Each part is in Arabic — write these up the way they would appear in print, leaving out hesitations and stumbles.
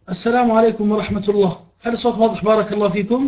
السلام عليكم ورحمة الله. هل الصوت واضح؟ بارك الله فيكم.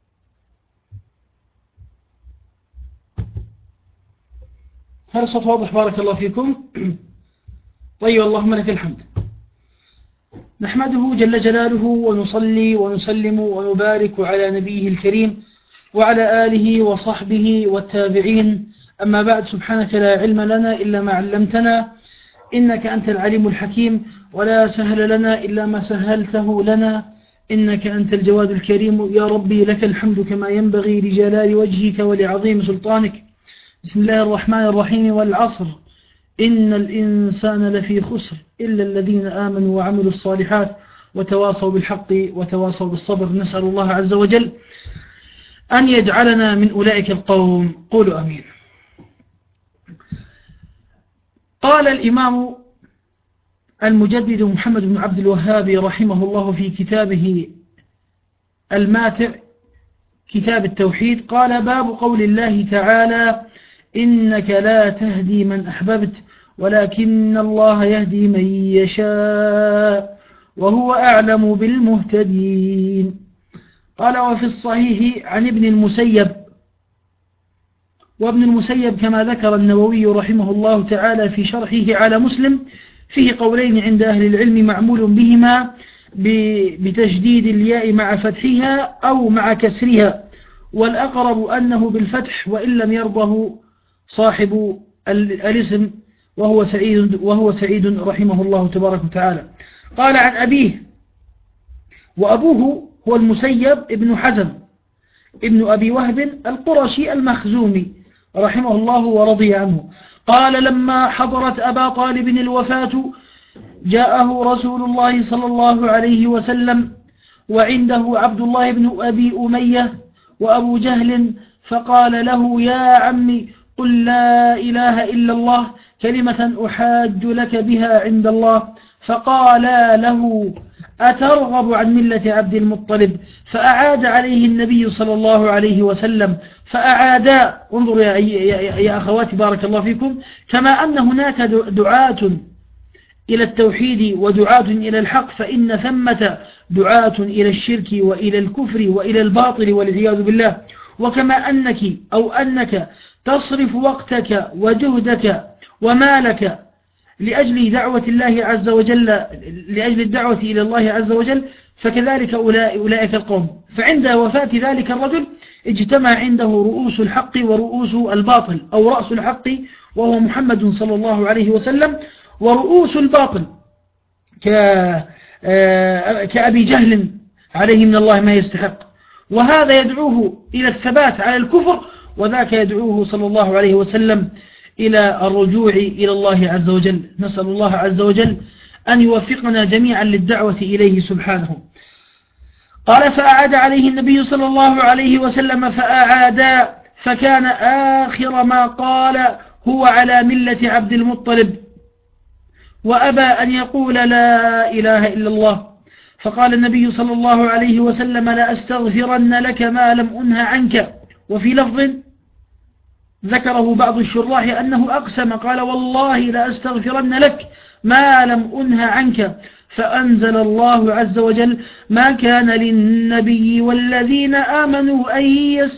هل الصوت واضح؟ بارك الله فيكم. طيب، اللهم لك الحمد. نحمده جل جلاله ونصلي ونسلم ونبارك على نبيه الكريم وعلى آله وصحبه والتابعين. أما بعد، سبحانك لا علم لنا إلا ما علمتنا، إنك أنت العليم الحكيم، ولا سهل لنا إلا ما سهلته لنا، إنك أنت الجواد الكريم. يا ربي لك الحمد كما ينبغي لجلال وجهك ولعظيم سلطانك. بسم الله الرحمن الرحيم. والعصر إن الإنسان لفي خسر إلا الذين آمنوا وعملوا الصالحات وتواصوا بالحق وتواصوا بالصبر. نسأل الله عز وجل أن يجعلنا من أولئك القوم. قولوا أمين. قال الإمام المجدد محمد بن عبد الوهاب رحمه الله في كتابه الماتع كتاب التوحيد، قال: باب قول الله تعالى: إنك لا تهدي من أحببت ولكن الله يهدي من يشاء وهو أعلم بالمهتدين. قال: وفي الصحيح عن ابن المسيب، وابن المسيب كما ذكر النووي رحمه الله تعالى في شرحه على مسلم فيه قولين عند أهل العلم معمول بهما بتشديد الياء مع فتحها أو مع كسرها، والأقرب أنه بالفتح وإن لم يرضه صاحب الاسم وهو سعيد رحمه الله تبارك وتعالى. قال: عن أبيه، وأبوه هو المسيب ابن حزم ابن أبي وهب القرشي المخزومي رحمه الله ورضي عنه، قال: لما حضرت أبا طالب الوفاة جاءه رسول الله صلى الله عليه وسلم وعنده عبد الله بن أبي أمية وأبو جهل، فقال له: يا عمي، قل لا إله إلا الله كلمة أحاج لك بها عند الله. فقال له: أترغب عن ملة عبد المطلب؟ فأعاد عليه النبي صلى الله عليه وسلم فأعادا. انظروا يا أخواتي بارك الله فيكم، كما أن هناك دعاة إلى التوحيد ودعاة إلى الحق، فإن ثمة دعاة إلى الشرك وإلى الكفر وإلى الباطل والعياذ بالله. وكما أنك تصرف وقتك وجهدك ومالك لأجل دعوة الله عز وجل، لأجل الدعوة إلى الله عز وجل، فكذلك أولئك القوم. فعند وفاة ذلك الرجل اجتمع عنده رؤوس الحق ورؤوس الباطل، أو رأس الحق وهو محمد صلى الله عليه وسلم، ورؤوس الباطل كأبي جهل عليه من الله ما يستحق. وهذا يدعوه إلى الثبات على الكفر، وذاك يدعوه صلى الله عليه وسلم إلى الرجوع إلى الله عز وجل. نسأل الله عز وجل أن يوفقنا جميعا للدعوة إليه سبحانه. قال: فأعاد عليه النبي صلى الله عليه وسلم فأعادا، فكان آخر ما قال: هو على ملة عبد المطلب، وأبى أن يقول لا إله إلا الله. فقال النبي صلى الله عليه وسلم: لأستغفرن لك ما لم أنه عنك. وفي لفظ ذكره بعض الشراح أنه أقسم، قال: والله لأستغفرن لك ما لم أنه عنك. فأنزل الله عز وجل: ما كان للنبي والذين آمنوا أن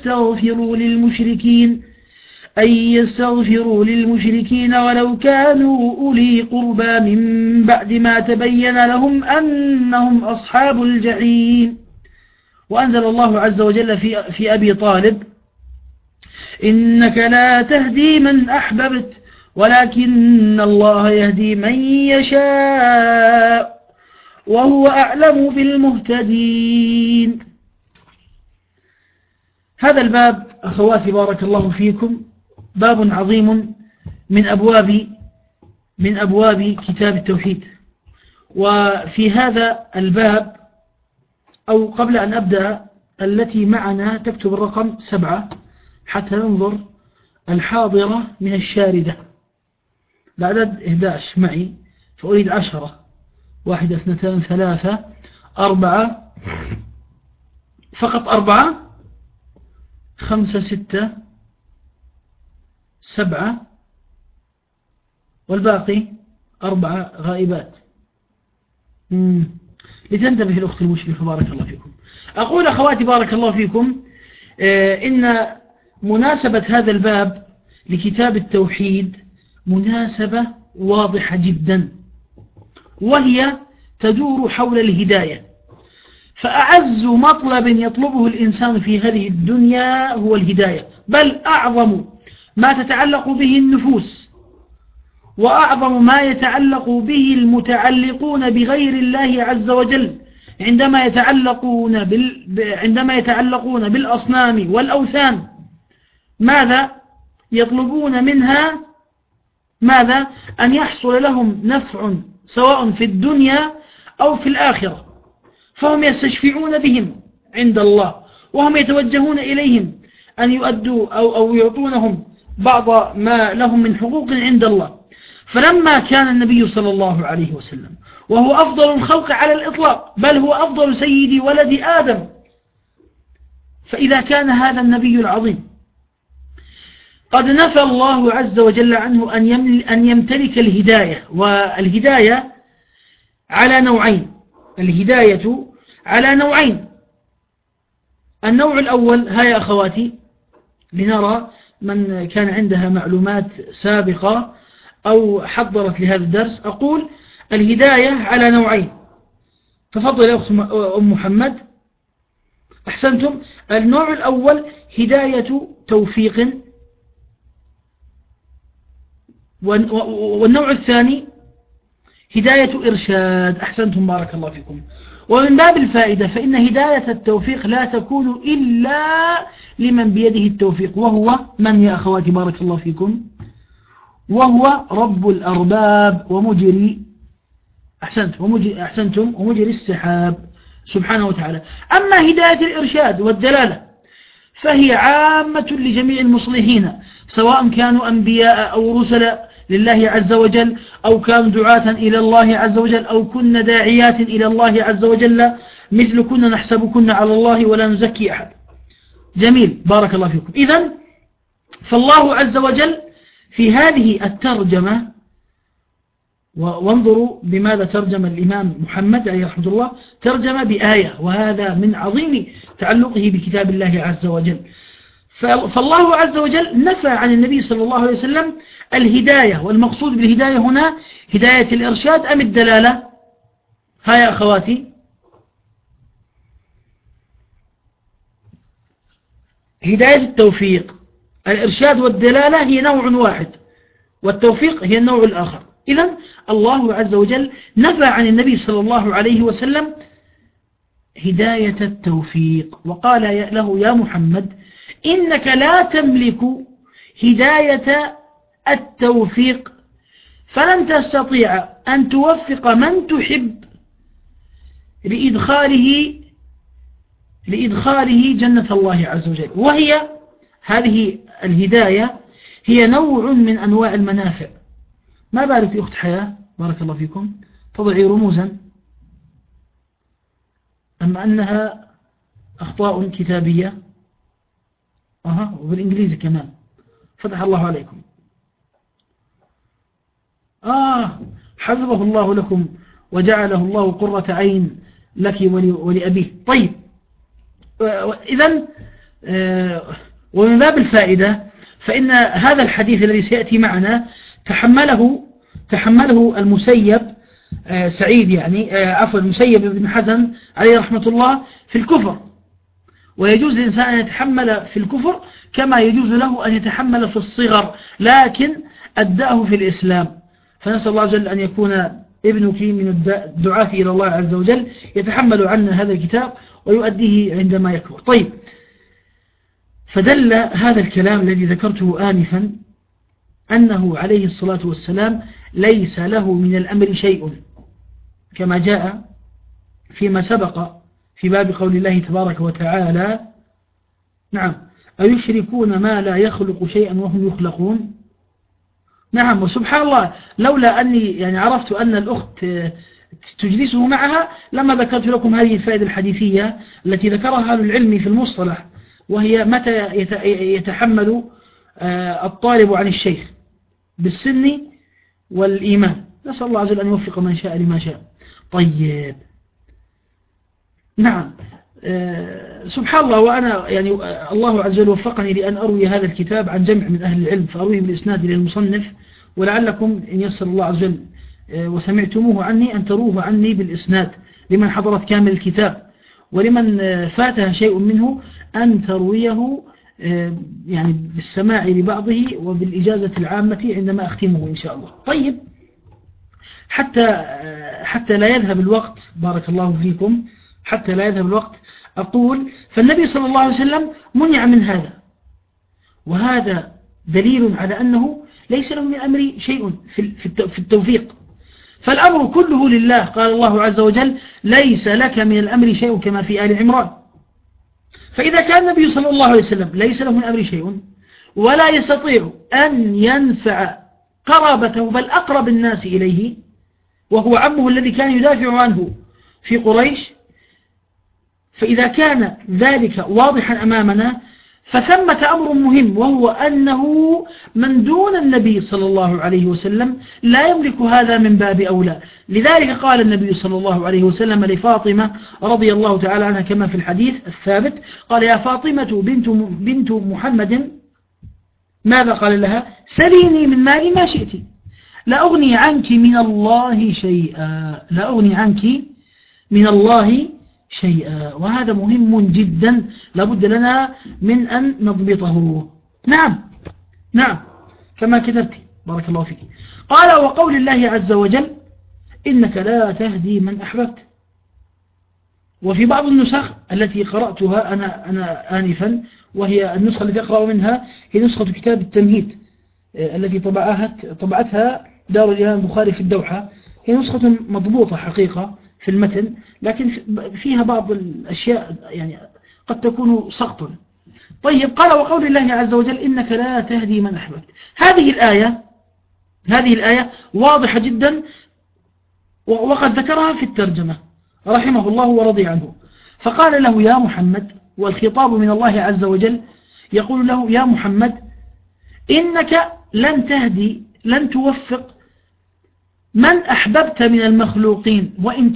يستغفروا للمشركين ولو كانوا أولي قربى من بعد ما تبين لهم أنهم أصحاب الجحيم. وأنزل الله عز وجل في أبي طالب: إنك لا تهدي من أحببت ولكن الله يهدي من يشاء وهو أعلم بالمهتدين. هذا الباب أخواتي بارك الله فيكم باب عظيم من أبواب كتاب التوحيد. وفي هذا الباب، أو قبل أن أبدأ، التي معنا تكتب الرقم 7 حتى ننظر الحاضرة من الشاردة. العدد 11 معي، فأريد 10. 1 2 3 4، فقط 4 5 6 7، والباقي 4 غائبات. لتنتبه الأخت المشرفة بارك الله فيكم. أقول أخواتي بارك الله فيكم إن مناسبة هذا الباب لكتاب التوحيد مناسبة واضحة جدا، وهي تدور حول الهداية. فأعز مطلب يطلبه الإنسان في هذه الدنيا هو الهداية، بل أعظم ما تتعلق به النفوس وأعظم ما يتعلق به المتعلقون بغير الله عز وجل عندما يتعلقون بالأصنام والأوثان. ماذا يطلبون منها؟ ماذا؟ أن يحصل لهم نفع سواء في الدنيا أو في الآخرة، فهم يستشفعون بهم عند الله، وهم يتوجهون إليهم أن يؤدوا أو يعطونهم بعض ما لهم من حقوق عند الله. فلما كان النبي صلى الله عليه وسلم وهو أفضل الخلق على الإطلاق، بل هو أفضل سيد ولد آدم، فإذا كان هذا النبي العظيم قد نفى الله عز وجل عنه أن يمتلك الهداية، والهداية على نوعين. الهداية على نوعين. النوع الأول، هيا أخواتي لنرى من كان عندها معلومات سابقة أو حضرت لهذا الدرس. أقول الهداية على نوعين. تفضل يا أخت أم محمد. أحسنتم. النوع الأول هداية توفيق، والنوع الثاني هداية إرشاد. أحسنتم بارك الله فيكم. ومن باب الفائدة فإن هداية التوفيق لا تكون إلا لمن بيده التوفيق، وهو من يا أخواتي بارك الله فيكم؟ وهو رب الأرباب ومجري أحسنتم ومجري السحاب سبحانه وتعالى. أما هداية الإرشاد والدلالة فهي عامة لجميع المصلحين، سواء كانوا أنبياء أو رسل لله عز وجل، أو كانوا دعاة إلى الله عز وجل، أو كنا داعيات إلى الله عز وجل، مثل كنا نحسبكن على الله ولا نزكي أحد. جميل بارك الله فيكم. إذن فالله عز وجل في هذه الترجمة، وانظروا بماذا ترجم الإمام محمد عليه رحمة الله، ترجم بآية، وهذا من عظيم تعلقه بكتاب الله عز وجل. فالله عز وجل نفى عن النبي صلى الله عليه وسلم الهداية، والمقصود بالهداية هنا هداية الإرشاد أم الدلالة؟ ها يا أخواتي، هداية التوفيق. الإرشاد والدلالة هي نوع واحد، والتوفيق هي النوع الآخر. إذن الله عز وجل نفى عن النبي صلى الله عليه وسلم هداية التوفيق، وقال له يا محمد إنك لا تملك هداية التوفيق، فلن تستطيع أن توفق من تحب لإدخاله جنة الله عز وجل. وهي هذه الهداية هي نوع من أنواع المنافع. ما بالك يا أخت حياة بارك الله فيكم تضعي رموزا، أما أنها أخطاء كتابية وبالإنجليزي كمان. فتح الله عليكم. حفظه الله لكم وجعله الله قرة عين لك ولأبيه. طيب، إذن ومن باب الفائدة فإن هذا الحديث الذي سيأتي معنا تحمله المسيب سعيد، يعني عفوا المسيب بن حزن عليه رحمة الله في الكفر، ويجوز للإنسان أن يتحمل في الكفر كما يجوز له أن يتحمل في الصغر، لكن أداه في الإسلام. فنسأل الله عز وجل أن يكون ابنك من الدعاة إلى الله عز وجل يتحمل عنا هذا الكتاب ويؤديه عندما يكبر. طيب، فدل هذا الكلام الذي ذكرته آنفا أنه عليه الصلاة والسلام ليس له من الأمر شيء، كما جاء فيما سبق في باب قول الله تبارك وتعالى: نعم، أيشركون ما لا يخلق شيئا وهم يخلقون. نعم، وسبحان الله، لولا أني يعني عرفت أن الأخت تجلسه معها لما ذكرت لكم هذه الفائدة الحديثية التي ذكرها أهل العلم في المصطلح، وهي متى يتحمل الطالب عن الشيخ بالسن والإيمان. نسأل الله عز وجل أن يوفق من شاء لما شاء. طيب، نعم. سبحان الله، وأنا يعني الله عز وجل وفقني لأن أروي هذا الكتاب عن جمع من أهل العلم، فأرويه بالإسناد للمصنف، ولعلكم إن يسر الله عز وجل وسمعتموه عني أن تروه عني بالإسناد لمن حضرت كامل الكتاب، ولمن فاتها شيء منه أن ترويه يعني بالسماع لبعضه وبالإجازة العامة عندما أختمه إن شاء الله. طيب، حتى لا يذهب الوقت، بارك الله فيكم، حتى لا يذهب الوقت، أقول فالنبي صلى الله عليه وسلم منع من هذا، وهذا دليل على أنه ليس له من الأمر شيء في التوفيق، فالأمر كله لله. قال الله عز وجل ليس لك من الأمر شيء كما في آل عمران. فإذا كان النبي صلى الله عليه وسلم ليس له من الأمر شيء ولا يستطيع أن ينفع قرابته بل أقرب الناس إليه وهو عمه الذي كان يدافع عنه في قريش، فإذا كان ذلك واضحا أمامنا فثمة أمر مهم، وهو أنه من دون النبي صلى الله عليه وسلم لا يملك هذا من باب أولى. لذلك قال النبي صلى الله عليه وسلم لفاطمة رضي الله تعالى عنها كما في الحديث الثابت، قال يا فاطمة بنت محمد ماذا قال لها؟ سليني من مالي ما شئت لا أغني عنك من الله شيئا، لا أغني عنك من الله شيئا. وهذا مهم جدا لابد لنا من أن نضبطه. نعم كما كتبت، بارك الله فيك. قال وقول الله عز وجل إنك لا تهدي من أحببت. وفي بعض النسخ التي قرأتها أنا آنفا، وهي النسخة التي أقرأ منها هي نسخة كتاب التمهيد التي طبعتها دار الإمام البخاري في الدوحة، هي نسخة مضبوطة حقيقة في المتن، لكن فيها بعض الأشياء يعني قد تكون سقطا. طيب، قال وقول الله عز وجل إنك لا تهدي من أحببت. هذه الآية واضحة جدا، وقد ذكرها في الترجمة رحمه الله ورضي عنه، فقال له يا محمد، والخطاب من الله عز وجل يقول له يا محمد إنك لن تهدي، لن توفق من أحببت من المخلوقين وإن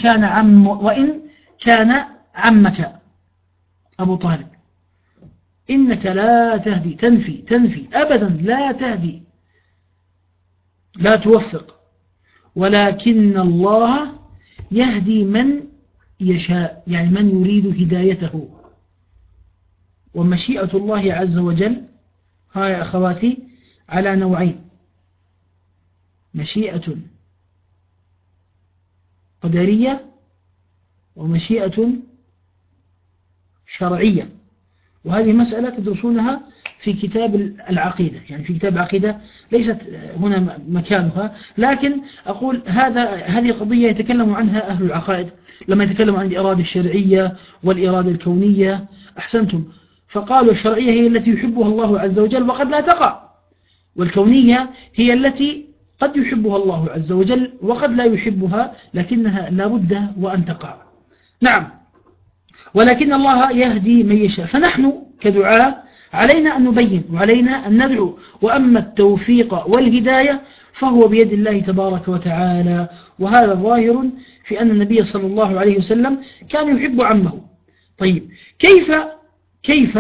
كان عمك أبو طالب. إنك لا تهدي، تنفي أبدا، لا تهدي، لا توفق، ولكن الله يهدي من يشاء، يعني من يريد هدايته. ومشيئة الله عز وجل ها يا أخواتي على نوعين: مشيئة قدرية ومشيئة شرعية. وهذه مسألة تدرسونها في كتاب العقيدة، يعني في كتاب العقيدة ليست هنا مكانها، لكن أقول هذه قضية يتكلم عنها أهل العقائد لما يتكلموا عن الإرادة الشرعية والإرادة الكونية. أحسنتم، فقالوا الشرعية هي التي يحبها الله عز وجل وقد لا تقع، والكونية هي التي قد يحبها الله عز وجل وقد لا يحبها لكنها لا بد وأن تقع. نعم، ولكن الله يهدي من يشاء. فنحن كدعاء علينا أن نبين وعلينا أن ندعو، وأما التوفيق والهداية فهو بيد الله تبارك وتعالى. وهذا ظاهر في أن النبي صلى الله عليه وسلم كان يحب عمه. طيب، كيف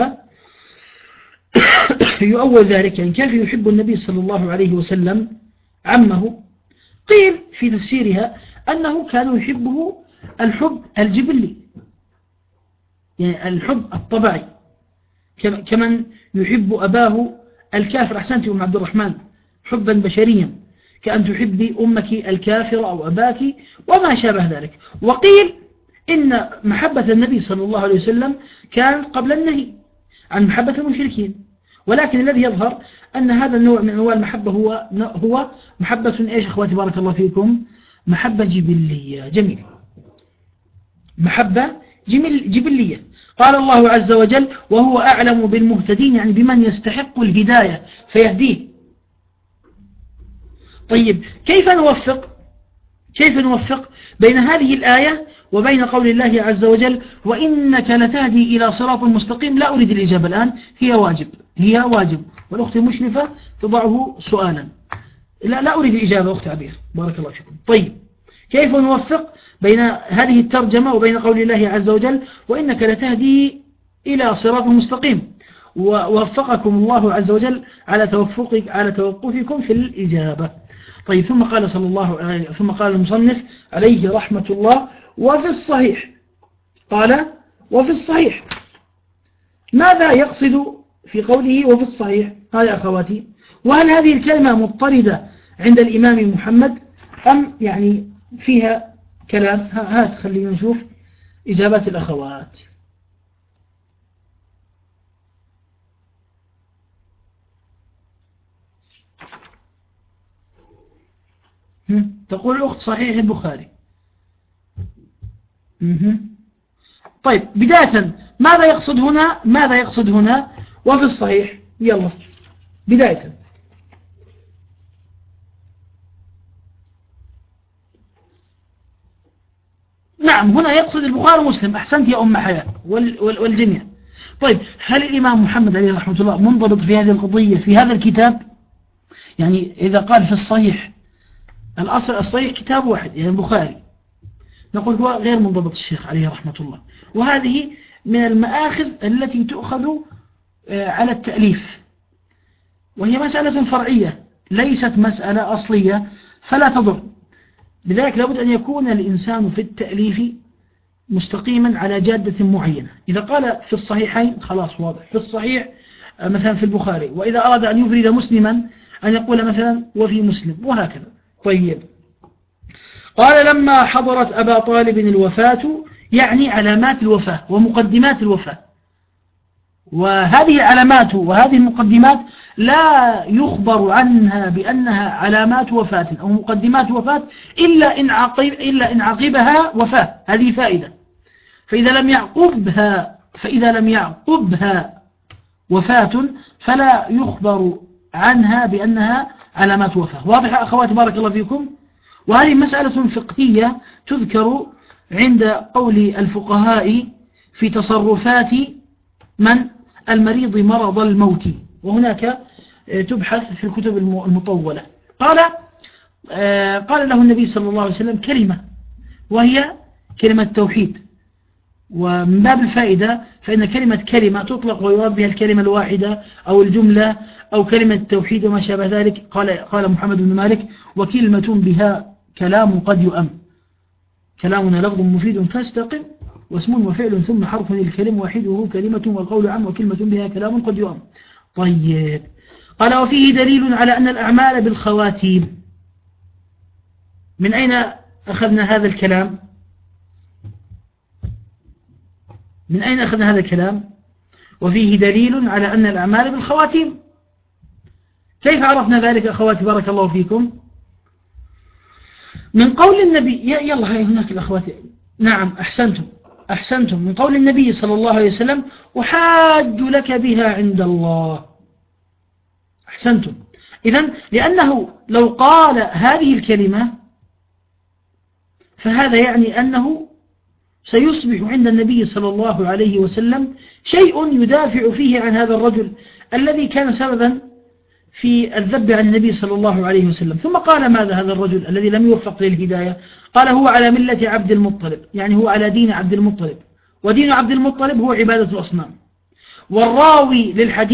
يؤول ذلك؟ يعني كيف يحب النبي صلى الله عليه وسلم عمه؟ قيل في تفسيرها أنه كان يحبه الحب الجبلي، يعني الحب الطبيعي، كمن يحب أباه الكافر. أحسنت أم عبد الرحمن، حبا بشريا، كأن تحبي أمك الكافر أو أباك وما شابه ذلك. وقيل إن محبة النبي صلى الله عليه وسلم كان قبل النهي عن محبة المشركين، ولكن الذي يظهر أن هذا النوع من أنواع المحبة هو محبة إيش أخواتي بارك الله فيكم؟ محبة جبلية. جميل، محبة جبلية. قال الله عز وجل وهو أعلم بالمهتدين، يعني بمن يستحق الهداية فيهديه. طيب، كيف نوفق بين هذه الآية وبين قول الله عز وجل وإنك لتهدي إلى صراط مستقيم؟ لا أريد الإجابة الآن، هي واجب، والأخت المشرفة تضعه سؤالا. لا أريد الإجابة أخت عبير، بارك الله فيكم. طيب، كيف نوفق بين هذه الترجمة وبين قول الله عز وجل وإنك لتهدي إلى صراط مستقيم، ووفقكم الله عز وجل على توقفكم في الإجابة. طيب، ثم قال المصنف عليه رحمة الله: وفي الصحيح. قال: وفي الصحيح. ماذا يقصد في قوله وفي الصحيح؟ هذا أخواتي، وهل هذه الكلمة مضطردة عند الإمام محمد أم يعني فيها كلام؟ هات خلينا نشوف إجابات الأخوات. تقول الأخت صحيح البخاري. طيب، بداية ماذا يقصد هنا وفي الصحيح؟ يلا بداية. نعم، هنا يقصد البخاري ومسلم. أحسنت يا أم حياة والجميع. طيب، هل الإمام محمد عليه رحمة الله منضبط في هذه القضية في هذا الكتاب؟ يعني إذا قال في الصحيح، الأصل الصحيح كتاب واحد يعني البخاري، نقول هو غير منضبط الشيخ عليه رحمة الله. وهذه من المآخذ التي تؤخذ على التأليف، وهي مسألة فرعية ليست مسألة أصلية فلا تضر. لذلك لابد أن يكون الإنسان في التأليف مستقيما على جادة معينة. إذا قال في الصحيحين خلاص واضح، في الصحيح مثلا في البخاري، وإذا أراد أن يفرد مسلما أن يقول مثلا وفي مسلم، وهكذا. طيب، قال: لما حضرت أبا طالب الوفاة، يعني علامات الوفاة ومقدمات الوفاة. وهذه العلامات وهذه المقدمات لا يخبر عنها بأنها علامات وفاة أو مقدمات وفاة إلا إن عقبها وفاة. هذه فائدة. فإذا لم يعقبها وفاة فلا يخبر عنها بأنها علامات وفاة. واضح أخواتي بارك الله فيكم؟ وهذه مسألة فقهية تذكر عند قول الفقهاء في تصرفات من المريض مرض الموت، وهناك تبحث في الكتب المطولة. قال له النبي صلى الله عليه وسلم كلمة، وهي كلمة توحيد. ومن باب الفائدة فإن كلمة تطلق ويراد بها الكلمة الواحدة أو الجملة أو كلمة التوحيد وما شابه ذلك. قال محمد بن مالك: وكلمة بها كلام قد يؤم، كلامنا لفظ مفيد فاستقم، واسم وفعل ثم حرف للكلم واحده كلمة، والقول عام، وكلمة بها كلام قد يؤم. طيب، قال: وفيه دليل على أن الأعمال بالخواتيم. من أين أخذنا هذا الكلام؟ وفيه دليل على أن الأعمال بالخواتيم. كيف عرفنا ذلك أخواتي بارك الله فيكم؟ من قول النبي، يلا هاي هناك الأخوات. نعم، أحسنتم. من قول النبي صلى الله عليه وسلم: أحاج لك بها عند الله. أحسنتم. إذن لأنه لو قال هذه الكلمة فهذا يعني أنه سيصبح عند النبي صلى الله عليه وسلم شيء يدافع فيه عن هذا الرجل الذي كان سببا في الذب عن النبي صلى الله عليه وسلم. ثم قال: ماذا هذا الرجل الذي لم يوفق للهداية؟ قال: هو على ملة عبد المطلب، يعني هو على دين عبد المطلب، ودين عبد المطلب هو عبادة الأصنام. والراوي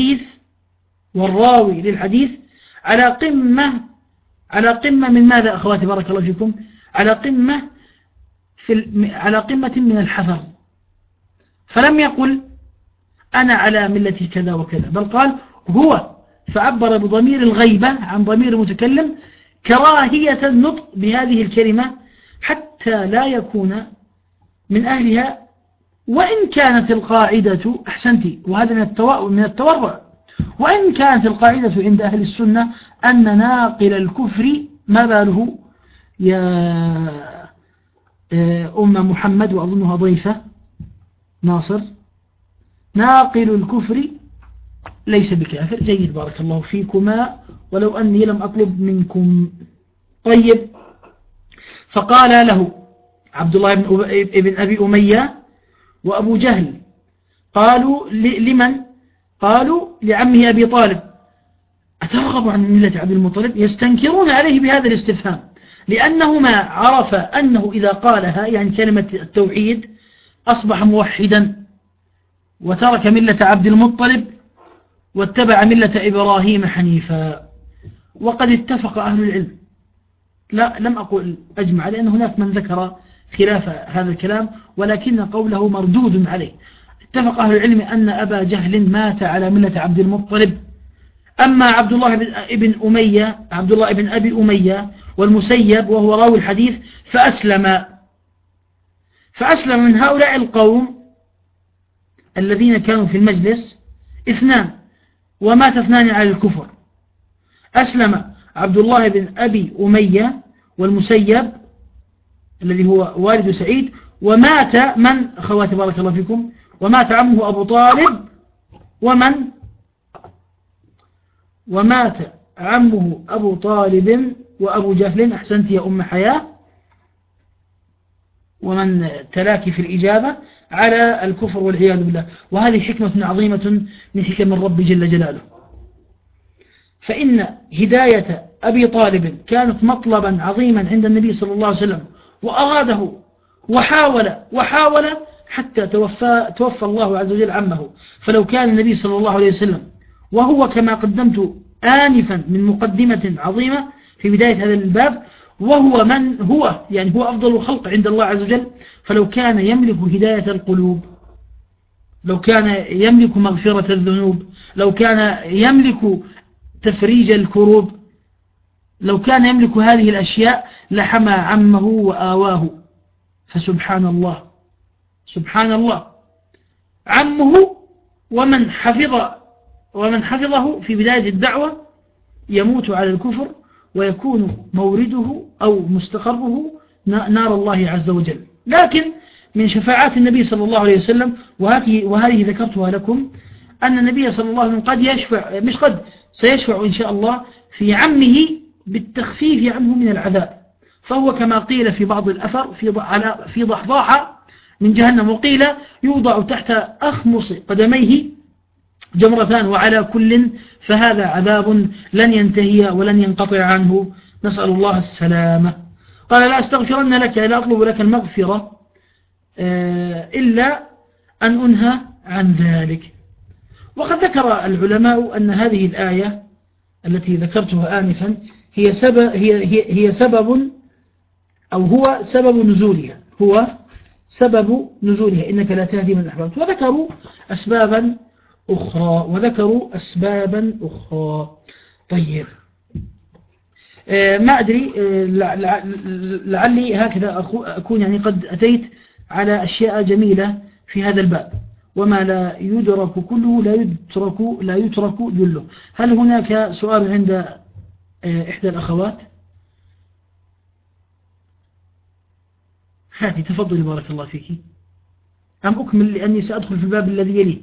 للحديث على قمة من ماذا أخواتي بارك الله فيكم؟ على قمة من الحذر. فلم يقل أنا على ملة كذا وكذا، بل قال هو، فعبر بضمير الغيبة عن ضمير المتكلم كراهية النطق بهذه الكلمة حتى لا يكون من أهلها، وإن كانت القاعدة أحسنتي، وهذا من التورع، وإن كانت القاعدة عند أهل السنة أن ناقل الكفر، ما باله يا أم محمد وأظنها ضيفة ناصر، ناقل الكفر ليس بكافر. جيد بارك الله فيكما، ولو أني لم أطلب منكم. طيب، فقال له عبد الله بن أبي أمية وأبو جهل، قالوا لمن؟ قالوا لعمه أبي طالب: أترغب عن ملة عبد المطلب؟ يستنكرون عليه بهذا الاستفهام. لأنهما عرف أنه إذا قالها يعني كلمة التوحيد أصبح موحدا وترك ملة عبد المطلب واتبع ملة إبراهيم حنيفا. وقد اتفق أهل العلم، لا لم أقول أجمع لأن هناك من ذكر خلاف هذا الكلام ولكن قوله مردود عليه. اتفق أهل العلم أن أبا جهل مات على ملة عبد المطلب. أما عبد الله بن أبي أمية والمسيب وهو راوي الحديث فأسلم من هؤلاء القوم الذين كانوا في المجلس 2 ومات 2 على الكفر. أسلم عبد الله بن أبي أمية والمسيب الذي هو والد سعيد، ومات من أخواتي بارك الله فيكم، ومات عمه أبو طالب، ومات عمه أبو طالب وأبو جهل. أحسنت يا أم حياة، ومن تلاكي في الإجابة على الكفر والعياذ بالله. وهذه حكمة عظيمة من حكم الرب جل جلاله. فإن هداية أبي طالب كانت مطلبا عظيما عند النبي صلى الله عليه وسلم، وأراده وحاول حتى توفى الله عز وجل عمه. فلو كان النبي صلى الله عليه وسلم وهو كما قدمت آنفا من مقدمة عظيمة في بداية هذا الباب، وهو من هو يعني هو أفضل الخلق عند الله عز وجل، فلو كان يملك هداية القلوب، لو كان يملك مغفرة الذنوب، لو كان يملك تفريج الكروب، لو كان يملك هذه الأشياء لحمى عمه وآواه. فسبحان الله سبحان الله، عمه ومن حفظه في بداية الدعوة يموت على الكفر ويكون مورده أو مستقره نار الله عز وجل. لكن من شفاعات النبي صلى الله عليه وسلم، وهذه ذكرتها لكم، أن النبي صلى الله عليه وسلم قد يشفع، مش قد، سيشفع إن شاء الله في عمه بالتخفيف عنه من العذاب. فهو كما قيل في بعض الأثر في ضحضاحة من جهنم، وقيل يوضع تحت أخمص قدميه جمرتان، وعلى كل فهذا عذاب لن ينتهي ولن ينقطع عنه، نسأل الله السلامة. قال لا أستغفرن لك، لا أطلب لك المغفرة إلا أن أنهى عن ذلك. وقد ذكر العلماء أن هذه الآية التي ذكرتها آنفا هي سبب أو هو سبب نزولها، إنك لا تهدي من أحببت. وذكروا أسبابا أخرى. طيب، ما أدري، لعلي هكذا أكون يعني قد أتيت على أشياء جميلة في هذا الباب. وما لا يدرك كله لا يترك جله. هل هناك سؤال عند إحدى الأخوات؟ هاتي تفضلي بارك الله فيك. أم أكمل لأني سأدخل في الباب الذي يليه؟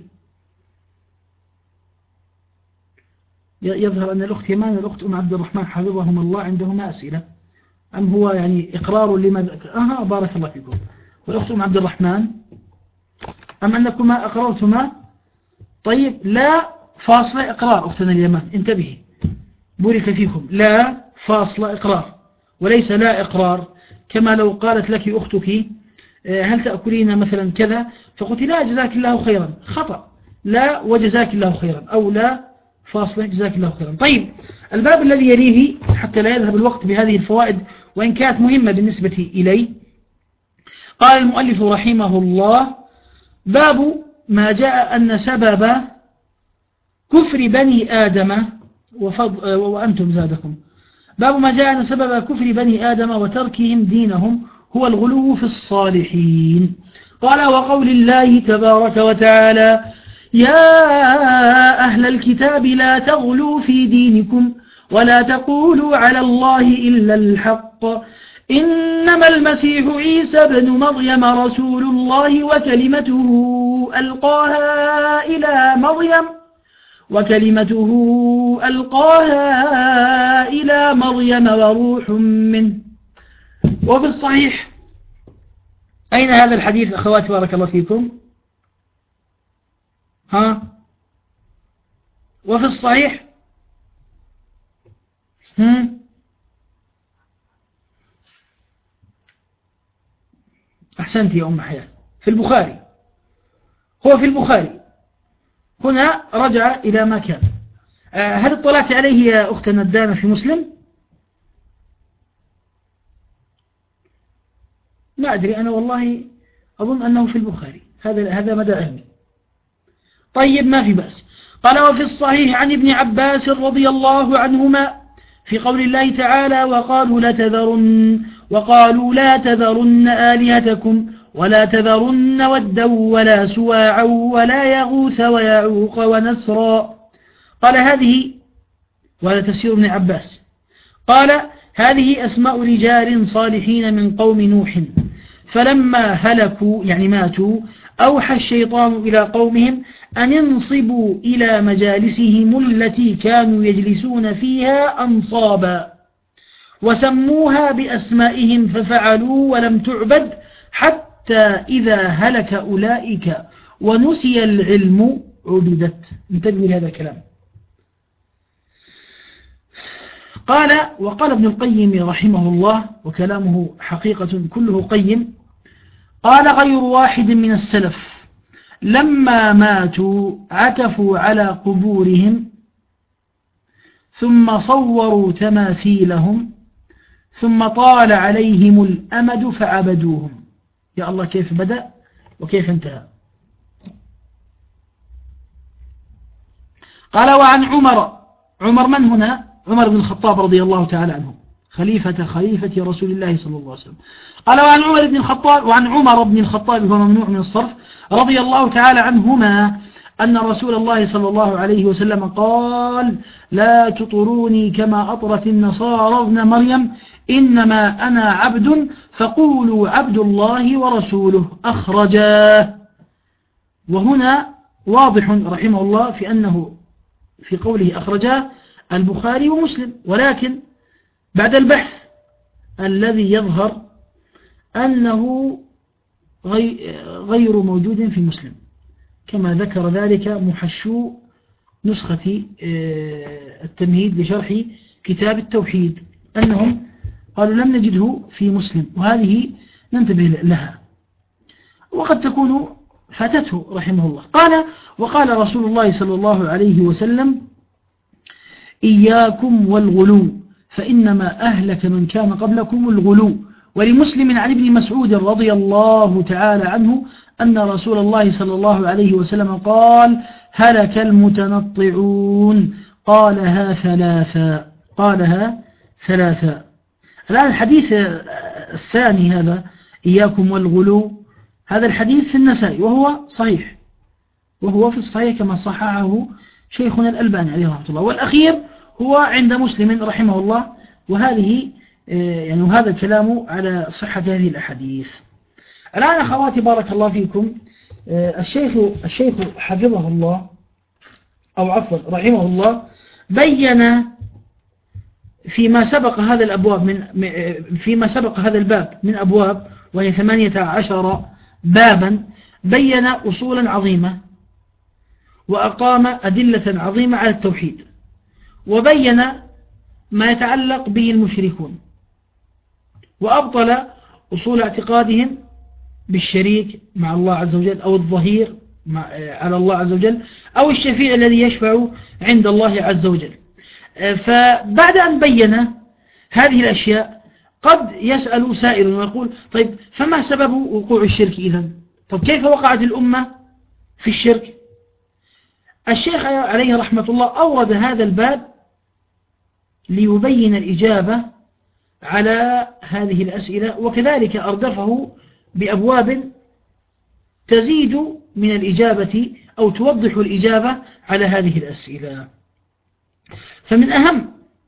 يظهر أن الأخت يمان والأخت أم عبد الرحمن حفظهم الله عندهما أسئلة، أم هو يعني إقرار لما بارك الله فيكم. والأخت أم عبد الرحمن، أم أنكما أقررتما؟ طيب، لا فاصلة إقرار أختنا اليمان، انتبهي بورك فيكم، لا فاصلة إقرار وليس لا إقرار. كما لو قالت لك أختك هل تأكلين مثلا كذا، فقلت لا جزاك الله خيرا، خطأ، لا وجزاك الله خيرا، أو لا فاصلة جزاك الله خيرا. طيب، الباب الذي يليه حتى لا يذهب الوقت بهذه الفوائد وإن كانت مهمة بالنسبة إلي. قال المؤلف رحمه الله: باب ما جاء أن سبب كفر بني آدم وأنتم زادكم. باب ما جاء أن سبب كفر بني آدم وتركهم دينهم هو الغلو في الصالحين. قال: وقول الله تبارك وتعالى: يا أهل الكتاب لا تغلوا في دينكم ولا تقولوا على الله إلا الحق إنما المسيح عيسى بن مريم رسول الله وكلمته ألقاها إلى مريم وروح منه. وفي الصحيح، أين هذا الحديث أخواتي بارك الله فيكم؟ وفي الصحيح أحسنت يا أم حياة، في البخاري، هو في البخاري. هنا رجع إلى ما كان. هل اطلعت عليه يا أخت ندامة في مسلم؟ ما أدري أنا والله، أظن أنه في البخاري، هذا مدى علمي. طيب ما في بأس. قال وفي الصحيح عن ابن عباس رضي الله عنهما في قول الله تعالى وقالوا لا تذرن آلهتكم ولا تذرن ودا ولا سواعا ولا يغوث ويعوق ونسرا. قال هذه، وهذا تفسير ابن عباس، قال هذه أسماء رجال صالحين من قوم نوح، فلما هلكوا يعني ماتوا أوحى الشيطان إلى قومهم أن ينصبوا إلى مجالسهم التي كانوا يجلسون فيها أنصابا، وسموها بأسمائهم ففعلوا ولم تعبد حتى إذا هلك أولئك ونسي العلم عبدت. انتبهوا لهذا الكلام. وقال ابن القيم رحمه الله، وكلامه حقيقة كله قيم، قال غير واحد من السلف لما ماتوا عكفوا على قبورهم ثم صوروا تماثيلهم ثم طال عليهم الأمد فعبدوهم. يا الله كيف بدأ وكيف انتهى. قال وعن عمر من هنا؟ عمر بن الخطاب رضي الله تعالى عنه، خليفة رسول الله صلى الله عليه وسلم. قال وعن عمر بن الخطاب وهو ممنوع من الصرف رضي الله تعالى عنهما أن رسول الله صلى الله عليه وسلم قال لا تطروني كما أطرت النصارى ابن مريم إنما أنا عبد فقولوا عبد الله ورسوله. أخرجاه. وهنا واضح رحمه الله في أنه في قوله أخرجاه البخاري ومسلم، ولكن بعد الذي يظهر أنه غير موجود في مسلم، كما ذكر ذلك محشو نسخة التمهيد لشرح كتاب التوحيد، أنهم قالوا لم نجده في مسلم، وهذه ننتبه لها وقد تكون فاتته رحمه الله. وقال رسول الله صلى الله عليه وسلم إياكم والغلو فإنما أهلك من كان قبلكم الغلو. ولمسلم عن ابن مسعود رضي الله تعالى عنه أن رسول الله صلى الله عليه وسلم قال هلك المتنطعون قالها ثلاثا. الآن الحديث الثاني هذا إياكم والغلو، هذا الحديث في النسائي وهو صحيح، وهو في الصحيح كما صححه شيخنا الألباني عليه رحمة الله، والأخير هو عند مسلم رحمه الله. وهذا الكلام على صحة هذه الأحاديث. الآن أخواتي بارك الله فيكم، الشيخ حفظه الله أو عفوا رحمه الله بين فيما سبق هذا الباب من أبواب، وهي 18 بابا، بين أصولا عظيمة وأقام أدلة عظيمة على التوحيد، وبين ما يتعلق به المشركون، وأبطل أصول اعتقادهم بالشريك مع الله عز وجل، أو الظهير على الله عز وجل، أو الشفيع الذي يشفع عند الله عز وجل. فبعد أن بين هذه الأشياء قد يسأل سائل ويقول طيب فما سبب وقوع الشرك إذن؟ طب كيف وقعت الأمة في الشرك؟ الشيخ عليه رحمة الله أورد هذا الباب ليبين الإجابة على هذه الأسئلة، وكذلك أردفه بأبواب تزيد من الإجابة أو توضح الإجابة على هذه الأسئلة. فمن أهم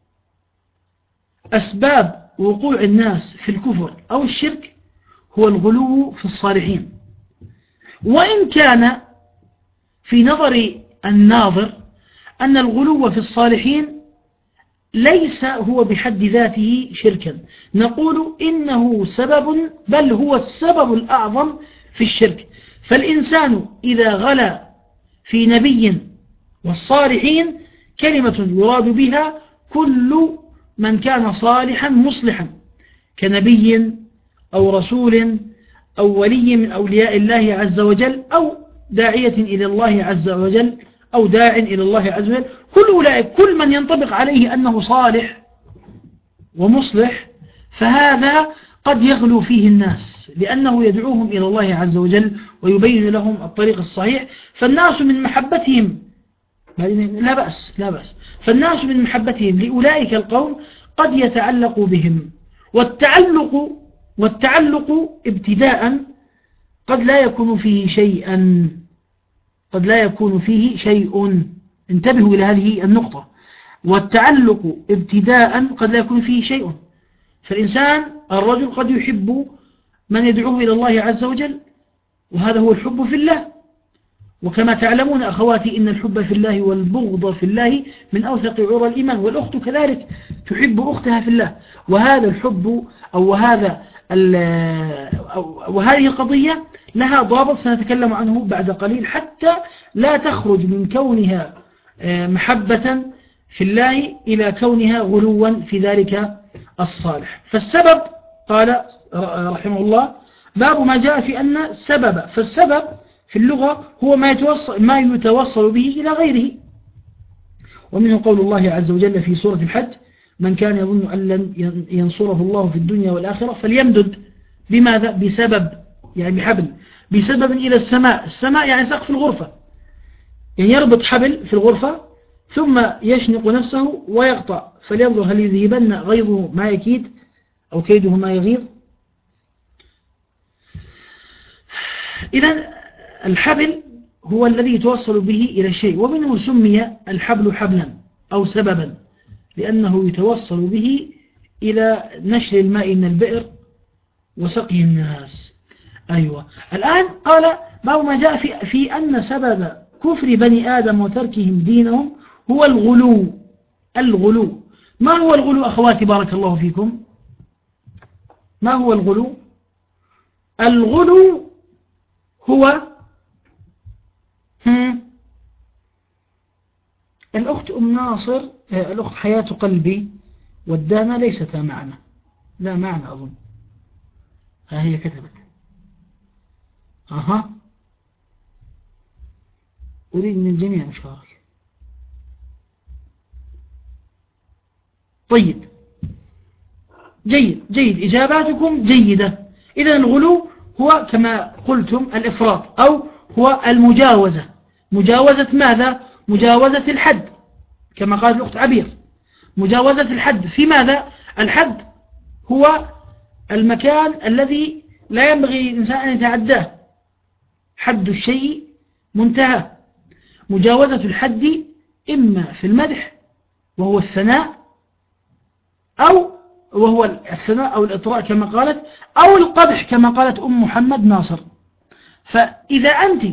أسباب وقوع الناس في الكفر أو الشرك هو الغلو في الصالحين، وإن كان في نظر الناظر أن الغلو في الصالحين ليس هو بحد ذاته شركا، نقول إنه سبب، بل هو السبب الأعظم في الشرك. فالإنسان إذا غلا في نبي والصالحين كلمة يراد بها كل من كان صالحا مصلحا كنبي أو رسول أو ولي من أولياء الله عز وجل أو داعية إلى الله عز وجل أو داع إلى الله عز وجل، كل أولئك كل من ينطبق عليه أنه صالح ومصلح فهذا قد يغلو فيه الناس، لأنه يدعوهم إلى الله عز وجل ويبين لهم الطريق الصحيح، فالناس من محبتهم لا بأس فالناس من محبتهم لأولئك القوم قد يتعلق بهم، والتعلق ابتداء قد لا يكون فيه شيء، انتبهوا إلى هذه النقطة، والتعلق ابتداء قد لا يكون فيه شيء. فالإنسان الرجل قد يحب من يدعوه إلى الله عز وجل، وهذا هو الحب في الله، وكما تعلمون أخواتي إن الحب في الله والبغض في الله من أوثق عرى الإيمان، والأخت كذلك تحب أختها في الله، وهذا الحب وهذه القضية لها ضابط سنتكلم عنه بعد قليل، حتى لا تخرج من كونها محبة في الله إلى كونها غلوا في ذلك الصالح. فالسبب قال رحمه الله باب ما جاء في أن السبب، فالسبب في اللغة هو ما يتوصل به إلى غيره، ومنه قول الله عز وجل في سورة الحج من كان يظن أن لن ينصره الله في الدنيا والآخرة فليمدد بماذا؟ بسبب، يعني بحبل، بسبب إلى السماء، السماء يعني سقف الغرفة، يعني يربط حبل في الغرفة ثم يشنق نفسه ويقطع، فلينظر هل يذهبن غيظه ما يكيد أو كيده ما يغيظ. إذن الحبل هو الذي يتوصل به إلى الشيء، ومنه سمي الحبل حبلا أو سببا، لأنه يتوصل به إلى نشر الماء من البئر وسقي الناس. أيوة. الآن قال باب ما جاء في أن سبب كفر بني آدم وتركهم دينهم هو الغلو. ما هو الغلو أخواتي بارك الله فيكم؟ ما هو الغلو؟ الغلو هو الأخت أم ناصر، الأخت حياة قلبي والدانا ليستا معنا، لا معنا أظن، ها هي كتبت أريد من الجميع مشاركة. طيب جيد إجاباتكم جيدة. إذن الغلو هو كما قلتم الإفراط، أو هو المجاوزة. مجاوزة ماذا؟ مجاوزة الحد، كما قال الأخت عبير، مجاوزة الحد في ماذا؟ الحد هو المكان الذي لا ينبغي للإنسان أن يتعداه، حد الشيء منتهى. مجاوزة الحد إما في المدح وهو الثناء، أو وهو الثناء أو الإطراء كما قالت، أو القدح كما قالت أم محمد ناصر. فإذا أنت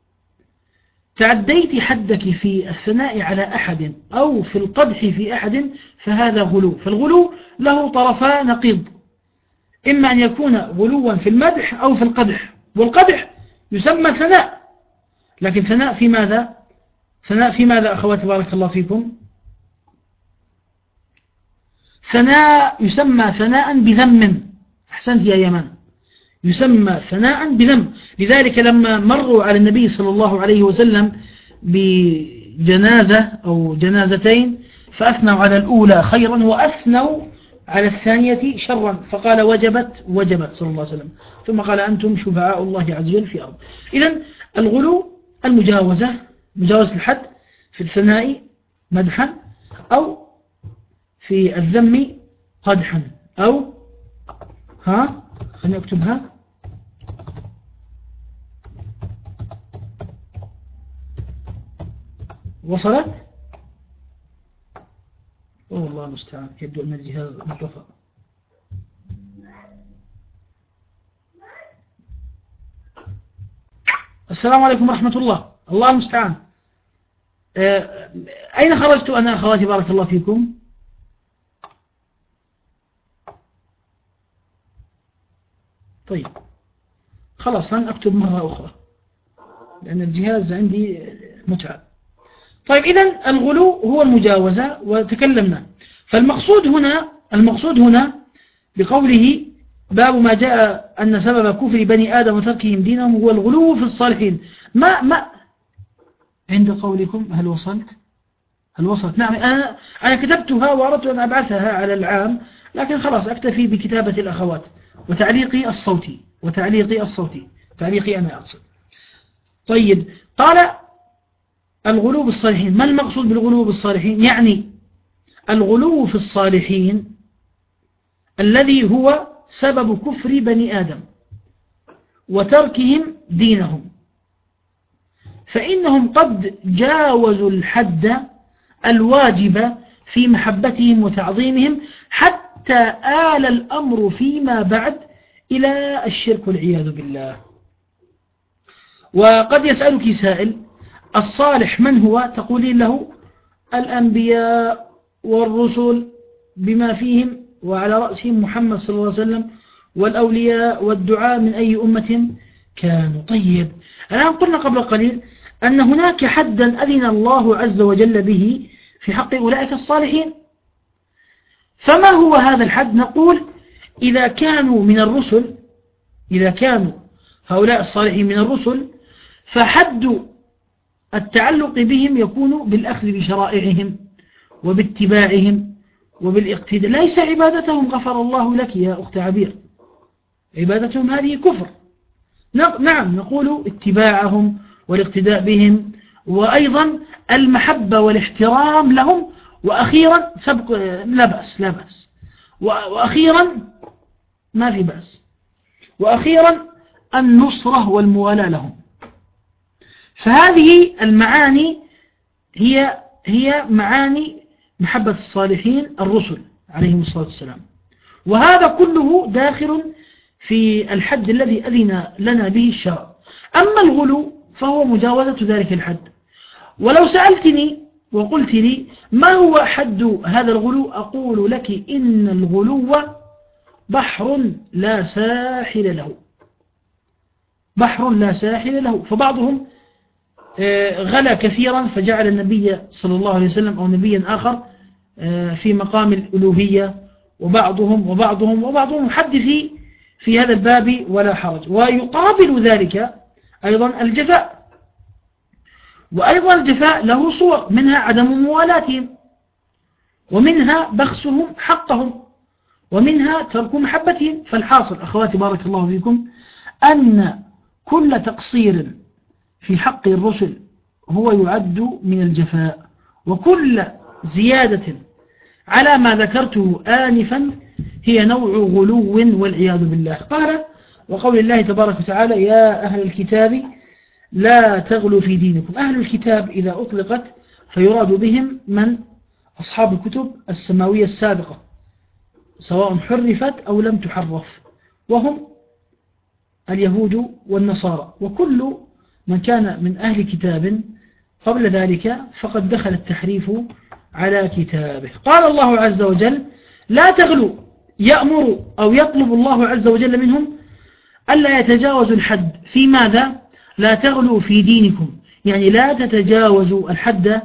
تعديت حدك في الثناء على أحد أو في القدح في أحد فهذا غلو. فالغلو له طرفا نقيض، إما أن يكون غلوا في المدح أو في القدح، والقدح يسمى ثناء، لكن ثناء في ماذا؟ ثناء في ماذا أخواتي بارك الله فيكم؟ ثناء يسمى ثناء بذم. أحسنت يا يمان، يسمى ثناء بذم. لذلك لما مروا على النبي صلى الله عليه وسلم بجنازة أو جنازتين فأثنوا على الأولى خيرا وأثنوا على الثانية شرا، فقال وجبت صلى الله عليه وسلم، ثم قال أنتم شفعاء الله عز وجل في الأرض. إذن الغلو المجاوزة، مجاوزة الحد في الثناء مدحا، أو في الذم قدحا، أو خليني أكتبها، وصلت؟ والله المستعان، يبدو أن الجهاز مطفى. السلام عليكم ورحمة الله. الله المستعان. أين خرجت أنا أخواتي بارك الله فيكم؟ طيب خلاص لن أكتب مرة أخرى لأن الجهاز عندي متعب. طيب إذن الغلو هو المجاوزة وتكلمنا. فالمقصود هنا بقوله باب ما جاء أن سبب كفر بني آدم وتركهم دينهم هو الغلو في الصالحين. ما عند قولكم هل وصلت؟ نعم، أنا كتبتها وأردت أن أبعثها على العام، لكن خلاص أكتفي بكتابة الأخوات وتعليقي الصوتي تعليقي أنا أقصد. طيب، قال الغلو بالصالحين. ما المقصود بالغلو بالصالحين؟ يعني الغلو في الصالحين الذي هو سبب كفر بني آدم وتركهم دينهم، فإنهم قد جاوزوا الحد الواجب في محبتهم وتعظيمهم حتى آل الأمر فيما بعد إلى الشرك والعياذ بالله. وقد يسألك سائل: الصالح من هو؟ تقولين له الأنبياء والرسل بما فيهم وعلى رأسهم محمد صلى الله عليه وسلم، والأولياء والدعاء من أي أمة كانوا. طيب، الآن قلنا قبل قليل أن هناك حدا أذن الله عز وجل به في حق أولئك الصالحين. فما هو هذا الحد؟ نقول إذا كانوا من الرسل، إذا كانوا هؤلاء الصالحين من الرسل، فحد التعلق بهم يكون بالأخذ بشرائعهم وباتباعهم وبالاقتداء. ليس عبادتهم غفر الله لك يا أخت عبير، عبادتهم هذه كفر. نعم، نقول اتباعهم والاقتداء بهم، وأيضا المحبة والاحترام لهم، وأخيرا سبق لا بأس، وأخيرا ما في بأس، وأخيرا النصرة والموالاة لهم. فهذه المعاني هي معاني محبة الصالحين الرسل عليهم الصلاة والسلام، وهذا كله داخل في الحد الذي أذن لنا به الشرع. أما الغلو فهو مجاوزة ذلك الحد. ولو سألتني وقلت لي ما هو حد هذا الغلو، أقول لك إن الغلو بحر لا ساحل له، فبعضهم غلا كثيرا فجعل النبي صلى الله عليه وسلم أو نبيا آخر في مقام الألوهية، وبعضهم حد في هذا الباب ولا حرج. ويقابل ذلك أيضا الجفاء، وأيضا الجفاء له صور، منها عدم موالاتهم، ومنها بخسهم حقهم، ومنها ترك محبتهم. فالحاصل أخواتي بارك الله فيكم أن كل تقصير في حق الرسل هو يعد من الجفاء، وكل زيادة على ما ذكرته آنفا هي نوع غلو والعياذ بالله. قال: وقول الله تبارك وتعالى: يا أهل الكتاب لا تغلوا في دينكم. أهل الكتاب إذا أطلقت فيراد بهم من أصحاب الكتب السماوية السابقة، سواء حرفت أو لم تحرف، وهم اليهود والنصارى، وكل من كان من أهل كتاب قبل ذلك فقد دخل التحريف على كتابه. قال الله عز وجل: لا تغلوا، يأمر أو يطلب الله عز وجل منهم ألا يتجاوزوا الحد. في ماذا؟ لا تغلوا في دينكم، يعني لا تتجاوزوا الحد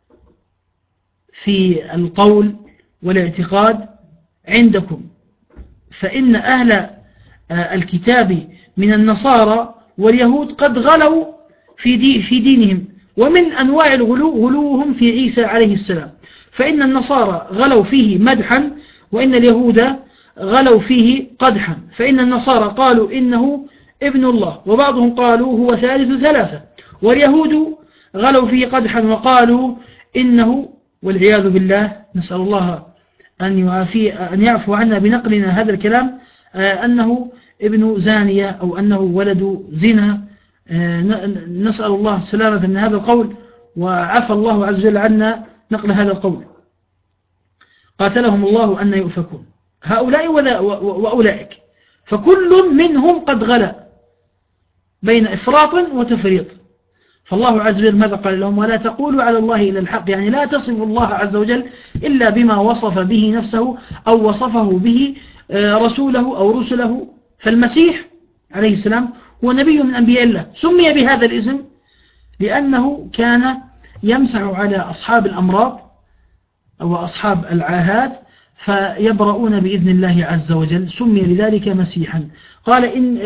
في القول والاعتقاد عندكم، فإن أهل الكتاب من النصارى واليهود قد غلوا في دينهم. ومن أنواع الغلو غلوهم في عيسى عليه السلام، فإن النصارى غلوا فيه مدحا، وإن اليهود غلوا فيه قدحا. فإن النصارى قالوا إنه ابن الله، وبعضهم قالوا هو ثالث ثلاثة، واليهود غلوا فيه قدحا وقالوا إنه، والعياذ بالله، نسأل الله أن يعفو عنا بنقلنا هذا الكلام، أنه ابن زانية أو أنه ولد زنا. نسأل الله السلامة من هذا القول، وعفى الله عز وجل عنا نقل هذا القول. قاتلهم الله أن يؤفكون هؤلاء وأولئك، فكل منهم قد غلا بين إفراط وتفريط. فالله عز وجل ماذا قال لهم؟ ولا تقولوا على الله إلا الحق، يعني لا تصف الله عز وجل إلا بما وصف به نفسه أو وصفه به رسوله أو رسله. فالمسيح عليه السلام هو نبي من أنبياء الله، سمي بهذا الاسم لأنه كان يمسح على أصحاب الأمراض أو أصحاب العاهات، فيبرؤون بإذن الله عز وجل. سمي لذلك مسيحا. قال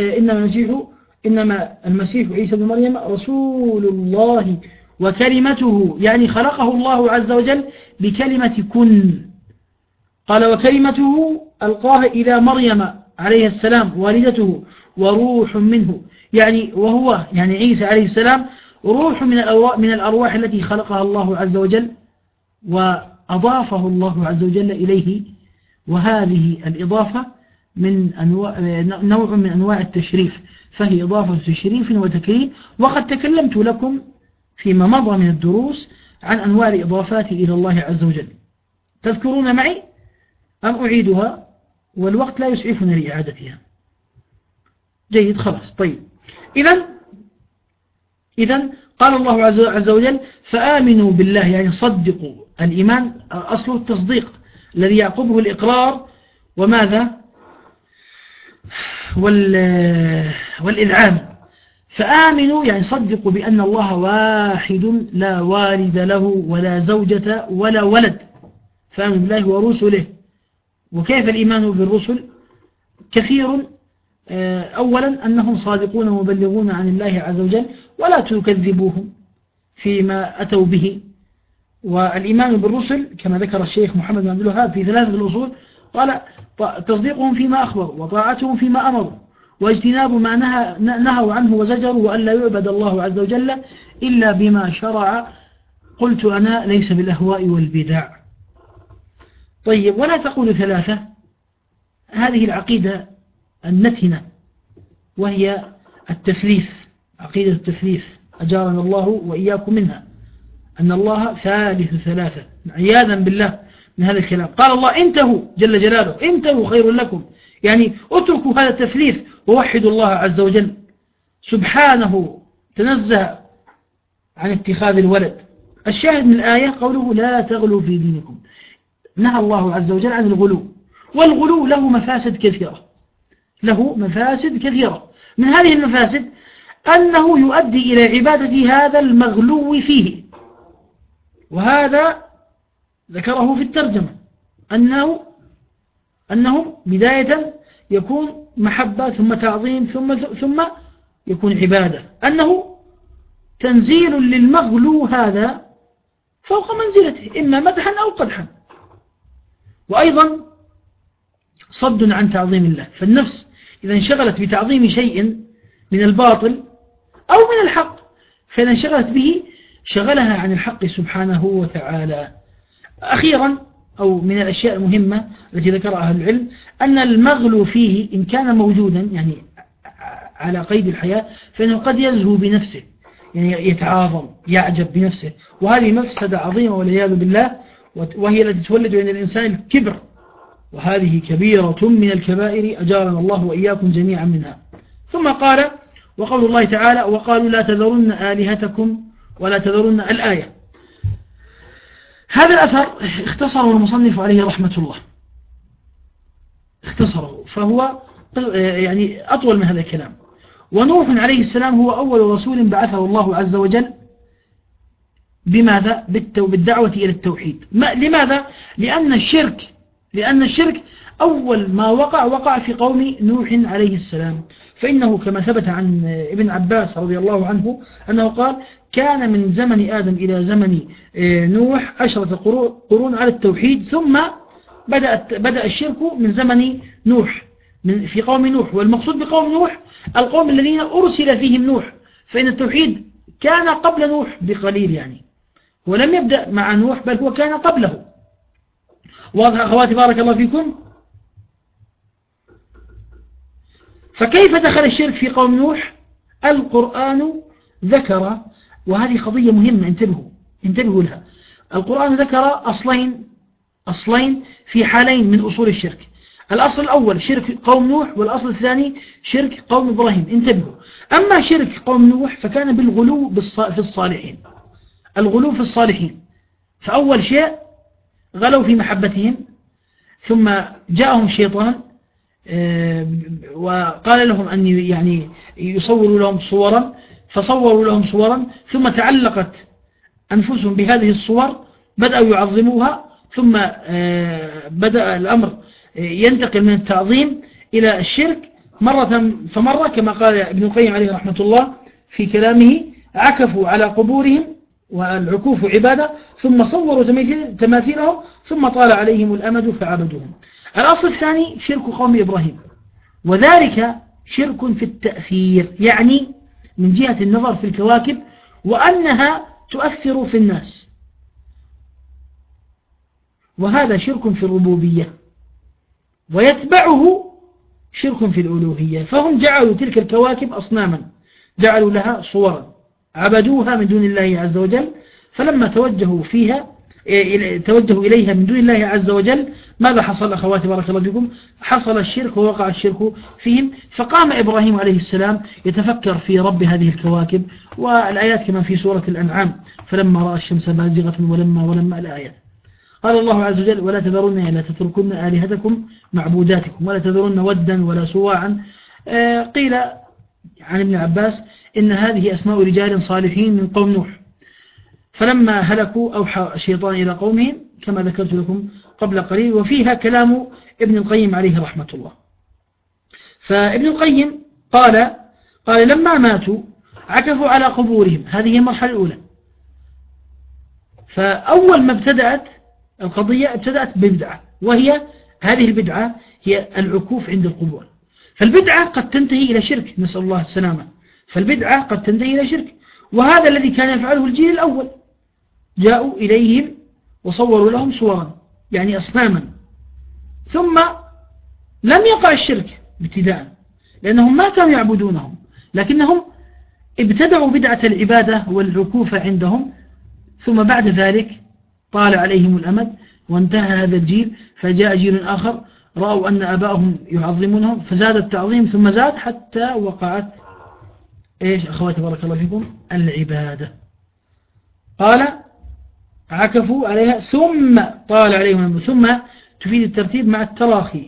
إنما المسيح عيسى بن مريم رسول الله وكلمته، يعني خلقه الله عز وجل بكلمة كن. قال وكلمته ألقاها إلى مريم عليه السلام والدته وروح منه، يعني وهو يعني عيسى عليه السلام روح من الأرواح التي خلقها الله عز وجل وأضافه الله عز وجل إليه. وهذه الإضافة من نوع من أنواع التشريف، فهي إضافة تشريف وتكريم. وقد تكلمت لكم فيما مضى من الدروس عن أنواع الإضافات إلى الله عز وجل. تذكرون معي أم أعيدها؟ والوقت لا يسعفنا لإعادتها. جيد، خلاص. طيب، إذن قال الله عز وجل فآمنوا بالله، يعني صدقوا. الإيمان أصله التصديق الذي يعقبه الإقرار وماذا والإذعان. فآمنوا يعني صدقوا بأن الله واحد لا والد له ولا زوجة ولا ولد. فآمنوا بالله ورسله. وكيف الإيمان بالرسل؟ كثير. أولا أنهم صادقون ومبلغون عن الله عز وجل ولا تكذبوهم فيما أتوا به. والإيمان بالرسل كما ذكر الشيخ محمد بن عبد الوهاب في 3 الأصول، قال تصديقهم فيما أخبروا وطاعتهم فيما أمروا واجتناب ما نهوا عنه وزجروا، وأن لا يعبد الله عز وجل إلا بما شرع. قلت أنا ليس بالأهواء والبدع. طيب، ولا تقول 3. هذه العقيدة النتنة وهي التثليث، عقيدة التثليث أجارنا الله وإياكم منها، أن الله ثالث 3 عياذا بالله من هذا الكلام. قال الله انتهوا جل جلاله، انتهوا خير لكم، يعني اتركوا هذا التثليث ووحدوا الله عز وجل. سبحانه تنزه عن اتخاذ الولد. الشاهد من الآية قوله لا تغلوا في دينكم. نهى الله عز وجل عن الغلو، والغلو له مفاسد كثيرة، له مفاسد كثيرة. من هذه المفاسد أنه يؤدي إلى عبادة هذا المغلو فيه. وهذا ذكره في الترجمة أنه بداية يكون محبة ثم تعظيم ثم يكون عبادة، أنه تنزيل للمغلو هذا فوق منزلته إما مدحا أو قدحا. وأيضا صد عن تعظيم الله. فالنفس إذا انشغلت بتعظيم شيء من الباطل أو من الحق، فإذا انشغلت به شغلها عن الحق سبحانه وتعالى. أخيرا، أو من الأشياء المهمة التي ذكرها أهل العلم، أن المغلو فيه إن كان موجودا يعني على قيد الحياة فإنه قد يزهو بنفسه، يعني يتعاظم يعجب بنفسه، وهذه مفسدة عظيمة والعياذ بالله، وهي التي تولد عند الإنسان الكبر، وهذه كبيرة من الكبائر أجارنا الله وإياكم جميعا منها. ثم قال وقول الله تعالى وقالوا لا تذرن آلهتكم ولا تذرن الآية. هذا الأثر اختصره المصنف عليه رحمة الله، اختصره، فهو يعني أطول من هذا الكلام. ونوح عليه السلام هو أول رسول بعثه الله عز وجل بماذا؟ بالدعوة إلى التوحيد. لماذا؟ لأن الشرك أول ما وقع في قوم نوح عليه السلام. فإنه كما ثبت عن ابن عباس رضي الله عنه أنه قال كان من زمن آدم إلى زمن نوح 10 قرون على التوحيد، ثم بدأ الشرك من زمن نوح في قوم نوح. والمقصود بقوم نوح القوم الذين أرسل فيهم نوح، فإن التوحيد كان قبل نوح بقليل، يعني ولم يبدأ مع نوح بل هو كان قبله. واضح أخواتي بارك الله فيكم؟ فكيف دخل الشرك في قوم نوح؟ القرآن ذكر، وهذه قضية مهمة انتبهوا لها. القرآن ذكر أصلين في حالين من أصول الشرك. الأصل الأول شرك قوم نوح، والأصل الثاني شرك قوم إبراهيم. انتبهوا. أما شرك قوم نوح فكان بالغلو في الصالحين، الغلو في الصالحين. فأول شيء غلوا في محبتهم، ثم جاءهم شيطان وقال لهم أن يعني يصوروا لهم صورا، فصوروا لهم صورا، ثم تعلقت أنفسهم بهذه الصور، بدأوا يعظموها، ثم بدأ الأمر ينتقل من التعظيم إلى الشرك مرة فمرة، كما قال ابن القيم عليه رحمة الله في كلامه: عكفوا على قبورهم، والعكوف عبادة، ثم صوروا تماثيلهم، ثم طال عليهم الأمد فعبدوهم. الأصل الثاني شرك قوم إبراهيم، وذلك شرك في التأثير، يعني من جهة النظر في الكواكب وأنها تؤثر في الناس، وهذا شرك في الربوبية، ويتبعه شرك في الألوهية. فهم جعلوا تلك الكواكب أصناما، جعلوا لها صورا، عبدوها من دون الله عز وجل، فلما توجهوا إليها من دون الله عز وجل، ماذا حصل أخواتي بارك الله فيكم؟ حصل الشرك ووقع الشرك فيهم. فقام إبراهيم عليه السلام يتفكر في رب هذه الكواكب، والآيات كما في سورة الأنعام: فلما رأى الشمس بازغة ولما الآيات. قال الله عز وجل: ولا تذرن لا تتركن آلهتكم معبوداتكم ولا تذرن ودا ولا سواعا. قيل عن ابن عباس إن هذه أسماء رجال صالحين من قوم نوح، فلما هلكوا أوحى الشيطان إلى قومهم كما ذكرت لكم قبل قليل. وفيها كلام ابن القيم عليه رحمة الله. فابن القيم قال لما ماتوا عكفوا على قبورهم، هذه هي المرحلة الأولى. فأول ما ابتدأت القضية ابتدأت ببدعة، وهي هذه البدعة هي العكوف عند القبور. فالبدعة قد تنتهي إلى شرك، نسأل الله السلامة. فالبدعة قد تنتهي إلى شرك، وهذا الذي كان يفعله الجيل الأول، جاءوا إليهم وصوروا لهم صورا يعني أصناما، ثم لم يقع الشرك ابتداء لأنهم ما كانوا يعبدونهم، لكنهم ابتدعوا بدعة العبادة والعكوف عندهم، ثم بعد ذلك طال عليهم الأمد وانتهى هذا الجيل، فجاء جيل آخر رأوا أن أبائهم يعظمونهم، فزاد التعظيم ثم زاد حتى وقعت إيش أخواتي بارك الله فيكم؟ العبادة. قال عكفوا عليها ثم طال عليهم الأمد، ثم تفيد الترتيب مع التراخي،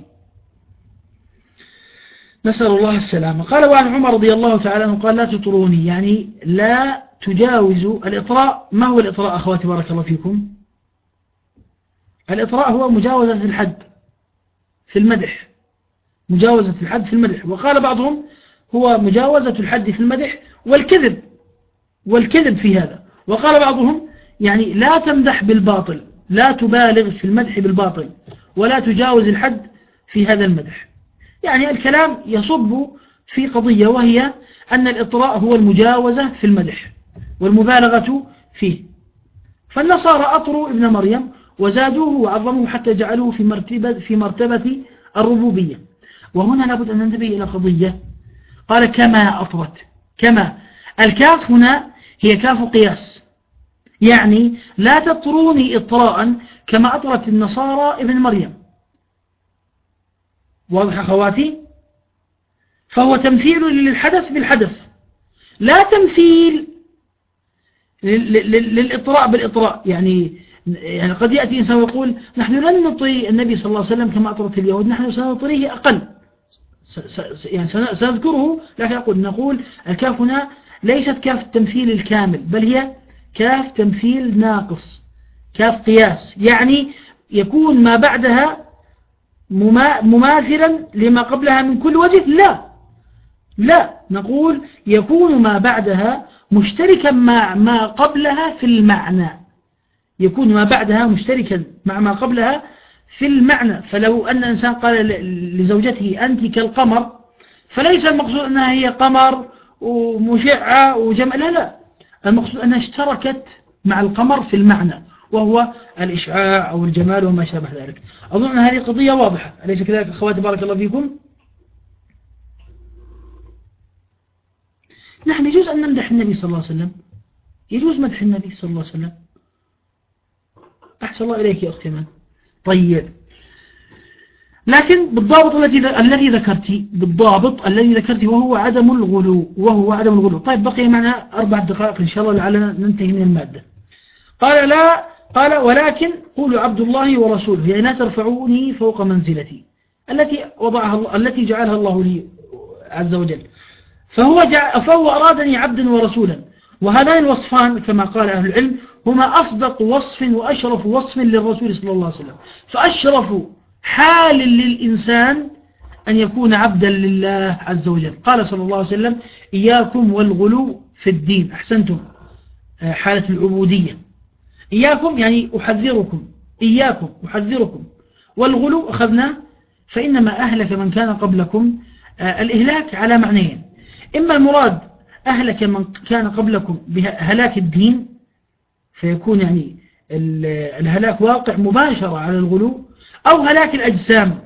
نسأل الله السلامة. قال: وعن عمر رضي الله تعالى عنه قال: لا تطروني، يعني لا تجاوزوا الإطراء. ما هو الإطراء أخواتي بارك الله فيكم؟ الإطراء هو مجاوزة الحد في المدح، مجاوزة الحد في المدح. وقال بعضهم هو مجاوزة الحد في المدح والكذب في هذا. وقال بعضهم يعني لا تمدح بالباطل، لا تبالغ في المدح بالباطل، ولا تجاوز الحد في هذا المدح. يعني الكلام يصب في قضية، وهي أن الإطراء هو المجاوزة في المدح والمبالغة فيه. فالنصارى أطروا ابن مريم وزادوه وعظموه حتى جعلوه في مرتبة الربوبية. وهنا لابد أن ننتبه إلى قضية. قال: كما أطرت، كما الكاف هنا هي كاف قياس، يعني لا تطروني إطراء كما أطرت النصارى ابن مريم. واضح أخواتي؟ فهو تمثيل للحدث بالحدث، لا تمثيل للإطراء بالإطراء. يعني قد يأتي إنسان ويقول: نحن لن نطري النبي صلى الله عليه وسلم كما أطرت اليهود، نحن سنطريه أقل، يعني سنذكره، لكن نقول الكاف هنا ليست كاف التمثيل الكامل، بل هي كاف تمثيل ناقص، كاف قياس، يعني يكون ما بعدها مماثلا لما قبلها من كل وجه. لا، نقول يكون ما بعدها مشتركا مع ما قبلها في المعنى، يكون ما بعدها مشتركا مع ما قبلها في المعنى. فلو أن إنسان قال لزوجته: أنت كالقمر، فليس المقصود أنها هي قمر ومشعة وجمع، لا، المقصود أنها اشتركت مع القمر في المعنى، وهو الإشعاع أو الجمال وما شابه ذلك. أظن أن هذه قضية واضحة، أليس كذلك أخواتي بارك الله فيكم؟ نحن يجوز أن نمدح النبي صلى الله عليه وسلم، يجوز مدح النبي صلى الله عليه وسلم. أحسن الله إليك يا أختي من. طيب، لكن بالضابط الذي ذكرتي وهو عدم الغلو. طيب، بقي معنا 4 دقائق إن شاء الله لعلنا ننتهي من المادة. قال: ولكن قولوا عبد الله ورسوله، يعني لا ترفعوني فوق منزلتي التي جعلها الله لي عز وجل. فهو أرادني عبدا ورسولا، وهذان الوصفان كما قال أهل العلم هما أصدق وصف وأشرف وصف للرسول صلى الله عليه وسلم. فأشرف حال للإنسان أن يكون عبدا لله عز وجل. قال صلى الله عليه وسلم إياكم والغلو في الدين. أحسنتم، حالة العبودية. إياكم يعني أحذركم، إياكم أحذركم. والغلو أخذنا فإنما أهلك من كان قبلكم. الإهلاك على معنيين: إما المراد أهلك من كان قبلكم بهلاك الدين، فيكون يعني الهلاك واقع مباشرة على الغلو، أو هلاك الأجسام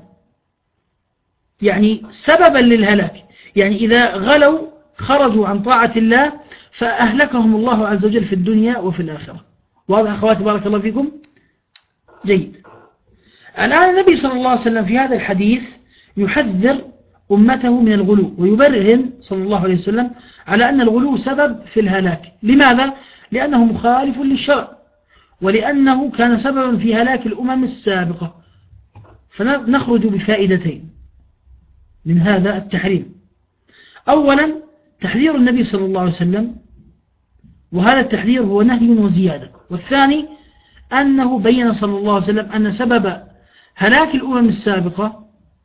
يعني سببا للهلاك، يعني إذا غلوا خرجوا عن طاعة الله فأهلكهم الله عز وجل في الدنيا وفي الآخرة. واضح أخواتي بارك الله فيكم؟ جيد. الآن النبي صلى الله عليه وسلم في هذا الحديث يحذر أمته من الغلو، ويبرهن صلى الله عليه وسلم على أن الغلو سبب في الهلاك. لماذا؟ لأنه مخالف للشرع، ولأنه كان سببا في هلاك الأمم السابقة. فنخرج بفائدتين من هذا التحريم. أولا تحذير النبي صلى الله عليه وسلم، وهذا التحذير هو نهي وزيادة. والثاني أنه بين صلى الله عليه وسلم أن سبب هلاك الأمم السابقة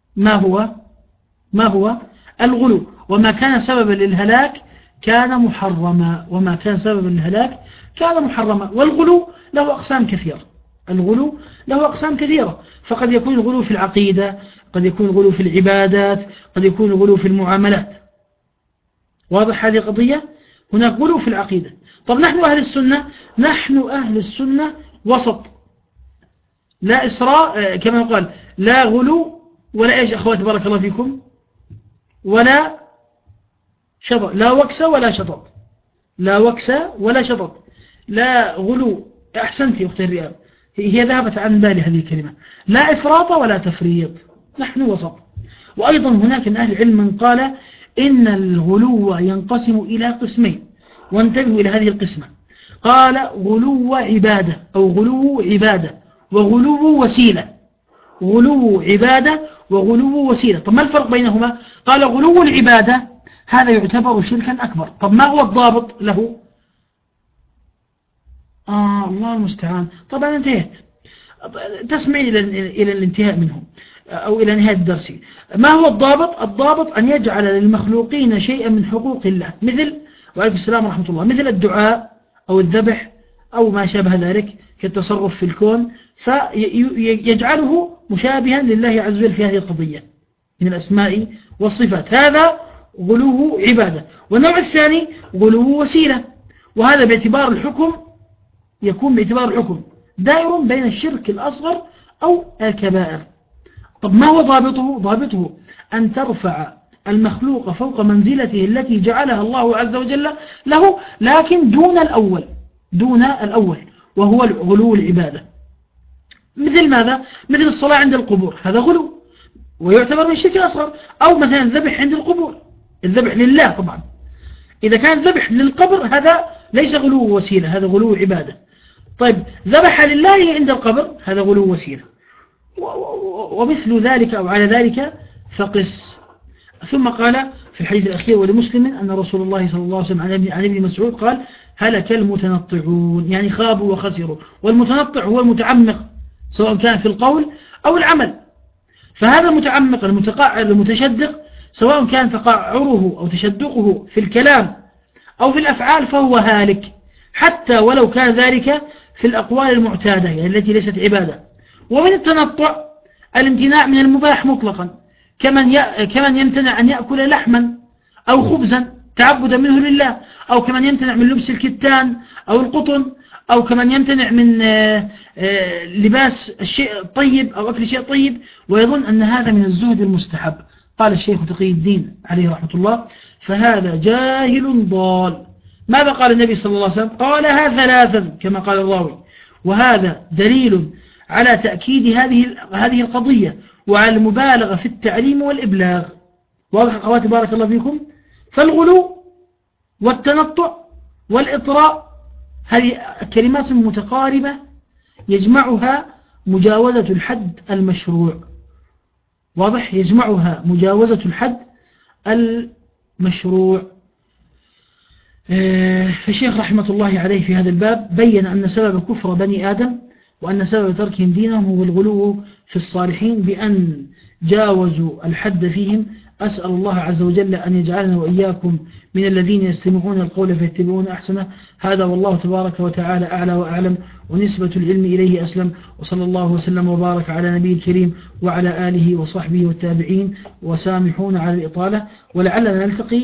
ما هو الغلو، وما كان سببا للهلاك كان محرما، وما كان سببا للهلاك كان محرما. والغلو له أقسام كثيرة، الغلو له أقسام كثيرة، فقد يكون الغلو في العقيدة، قد يكون الغلو في العبادات، قد يكون الغلو في المعاملات. واضح هذه القضية؟ هناك غلو في العقيدة. طب نحن أهل السنة، نحن أهل السنة وسط، لا إسراء كما قال، لا غلو ولا إيش أخواتي بارك الله فيكم، ولا شطط، لا وكس ولا شطط، لا وكس ولا شطط، لا غلو. أحسنتي يا أختي الرياض، هي ذهبت عن بالي هذه الكلمة. لا إفراط ولا تفريط، نحن وسط. وأيضا هناك من أهل العلم من قال إن الغلو ينقسم إلى قسمين، وانتبهوا إلى هذه القسمة. قال غلو عبادة أو غلو عبادة وغلو وسيلة، غلو عبادة وغلو وسيلة. طب ما الفرق بينهما؟ قال غلو العبادة هذا يعتبر شركا أكبر. طب ما هو الضابط له؟ الله المستعان. طبعا انتهيت، تسمعي إلى الانتهاء منه أو إلى نهاية الدرس. ما هو الضابط؟ الضابط أن يجعل للمخلوقين شيئا من حقوق الله، مثل وعليكم السلام ورحمة الله، مثل الدعاء أو الذبح أو ما شابه ذلك كالتصرف في الكون، فيجعله مشابها لله عز وجل في هذه القضية من الأسماء والصفات. هذا غلو عبادة. والنوع الثاني غلو وسيلة، وهذا باعتبار الحكم، يكون باعتبار الحكم دائر بين الشرك الأصغر أو الكبائر. طب ما هو ضابطه؟ ضابطه أن ترفع المخلوق فوق منزلته التي جعلها الله عز وجل له، لكن دون الأول وهو غلو العبادة. مثل ماذا؟ مثل الصلاة عند القبور، هذا غلو ويعتبر من الشرك الأصغر. أو مثلا الذبح عند القبور، الذبح لله طبعا. إذا كان ذبح للقبر هذا ليس غلو وسيلة، هذا غلو عبادة. طيب ذبح لله عند القبر هذا غلو وسيلة. ومثل ذلك أو على ذلك فقس. ثم قال في الحديث الأخير ولمسلم أن رسول الله صلى الله عليه وسلم عن ابن مسعود قال هلك المتنطعون، يعني خابوا وخسروا. والمتنطع هو المتعمق سواء كان في القول أو العمل. فهذا المتعمق المتقعر المتشدق سواء كان تقعره أو تشدقه في الكلام أو في الأفعال فهو هالك، حتى ولو كان ذلك في الأقوال المعتادة يعني التي ليست عبادة. ومن التنطع الامتناع من المباح مطلقا، كمن يمتنع أن يأكل لحما أو خبزا تعبدا منه لله، أو كمن يمتنع من لبس الكتان أو القطن، أو كمن يمتنع من لباس الشيء الطيب أو أكل شيء طيب ويظن أن هذا من الزهد المستحب. قال الشيخ تقي الدين عليه رحمة الله فهذا جاهل ضال. ماذا قال النبي صلى الله عليه وسلم؟ قالها ثلاثا كما قال الراوي، وهذا دليل على تأكيد هذه القضية وعلى المبالغة في التعليم والإبلاغ. واضح أخواتي بارك الله فيكم؟ فالغلو والتنطع والإطراء هذه كلمات متقاربة يجمعها مجاوزة الحد المشروع. واضح؟ يجمعها مجاوزة الحد المشروع. فالشيخ رحمة الله عليه في هذا الباب بين أن سبب كفر بني آدم وأن سبب تركهم دينهم هو الغلو في الصالحين بأن جاوزوا الحد فيهم. أسأل الله عز وجل أن يجعلنا وإياكم من الذين يستمعون القول فيتبعون أحسنه. هذا والله تبارك وتعالى أعلى وأعلم، ونسبة العلم إليه أسلم. وصلى الله وسلم وبارك على نبي الكريم وعلى آله وصحبه والتابعين، وسامحون على الإطالة. ولعلنا نلتقي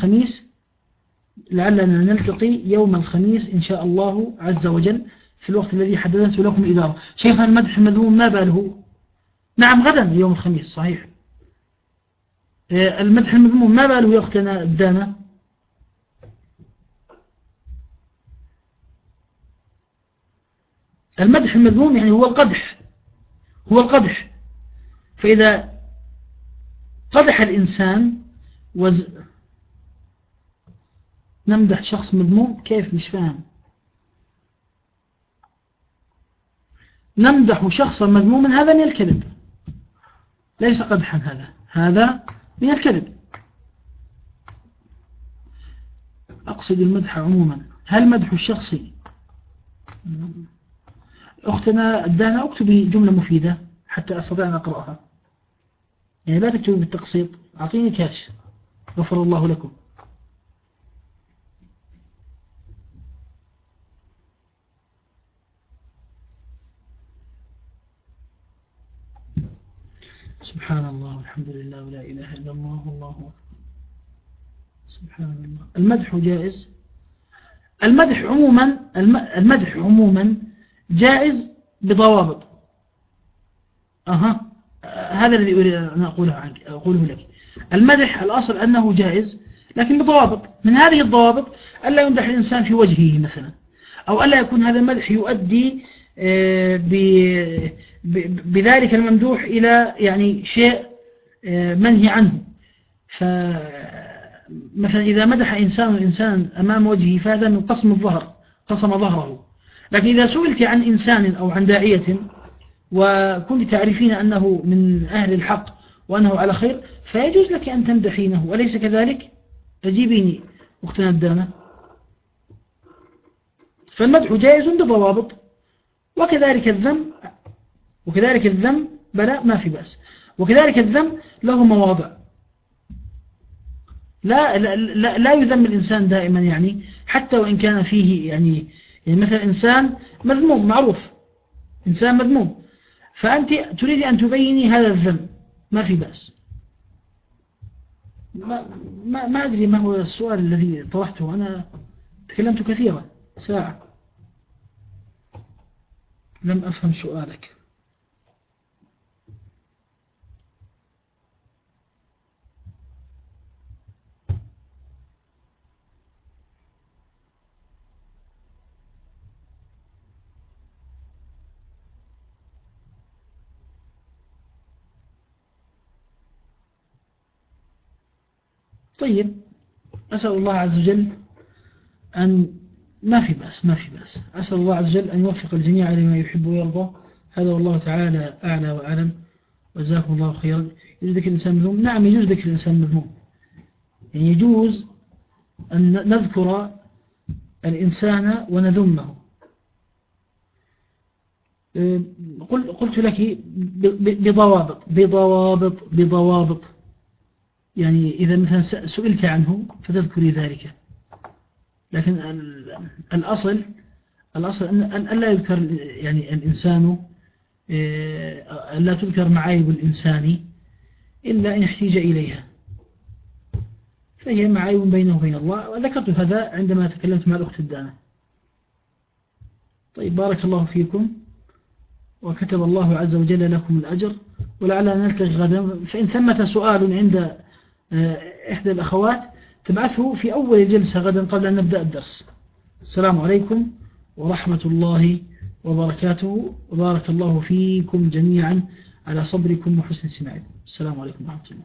يوم الخميس إن شاء الله عز وجل في الوقت الذي حددته لكم الإدارة. شيخنا المدح المذموم ما باله؟ نعم غدا يوم الخميس صحيح. المدح المذموم ما باله يا أختنا الدانة؟ المدح المذموم يعني هو القدح. فإذا قدح الإنسان نمدح شخص مذموم كيف؟ مش فاهم. نمدح شخصا مذموما هذا من الكذب، ليس قدحا، هذا من الكذب. أقصد المدح عموما. هل مدح الشخص؟ أختنا الدانة اكتبي جملة مفيدة حتى أستطيع أن أقرأها، يعني لا تكتبي بالتقسيط. أعطيني كاش غفر الله لكم. سبحان الله والحمد لله ولا إله إلا الله والله أكبر. سبحان الله. المدح جائز. المدح عموما جائز بضوابط. هذا الذي أريد أن أقوله لك. المدح الأصل أنه جائز لكن بضوابط. من هذه الضوابط ألا يمدح الإنسان في وجهه مثلا، أو ألا يكون هذا المدح يؤدي بذلك الممدوح إلى يعني شيء منهي عنه. فمثلا إذا مدح إنسان أمام وجهه فهذا من قسم ظهره. لكن إذا سئلت عن إنسان أو عن داعية وكنت تعرفين أنه من أهل الحق وأنه على خير فيجوز لك أن تمدحينه، أليس كذلك؟ أجيبيني أختنا الدامة. فالمدح جائز بضوابط. وكذلك الذم بلا ما في بأس. وكذلك الذم له مواضع. لا يذم الإنسان دائما، يعني حتى وإن كان فيه يعني مثلا إنسان مذموم معروف، إنسان مذموم، فأنت تريد أن تبيني هذا الذم ما في بأس. ما أدري ما هو السؤال الذي طرحته. أنا تكلمت كثيرا ساعة لم أفهم سؤالك. طيب أسأل الله عز وجل أن ما في بأس. أسأل الله عز وجل أن يوفق الجميع لما يحب ويرضى. هذا والله تعالى أعلى وأعلم. وجزاكم الله خيرا. يجوز ذكر الإنسان مذموم؟ نعم يجوز ذكر الإنسان مذموم، يعني يجوز أن نذكر الإنسان ونذمه. قلت لك بضوابط. يعني إذا مثلا سئلت عنه فتذكري ذلك، لكن الأصل أن لا يذكر يعني الإنسان، لا تذكر معايب الإنسان إلا إن احتاج إليها، فهي معايب بينه وبين الله. وذكرت هذا عندما تكلمت مع الأخت الدانة. طيب بارك الله فيكم وكتب الله عز وجل لكم الأجر، ولعلنا نلتقي غدا. فإن ثمة سؤال عند إحدى الأخوات تبعثه في أول الجلسة غدا قبل أن نبدأ الدرس. السلام عليكم ورحمة الله وبركاته، وبارك الله فيكم جميعا على صبركم وحسن استماعكم. السلام عليكم ورحمة الله.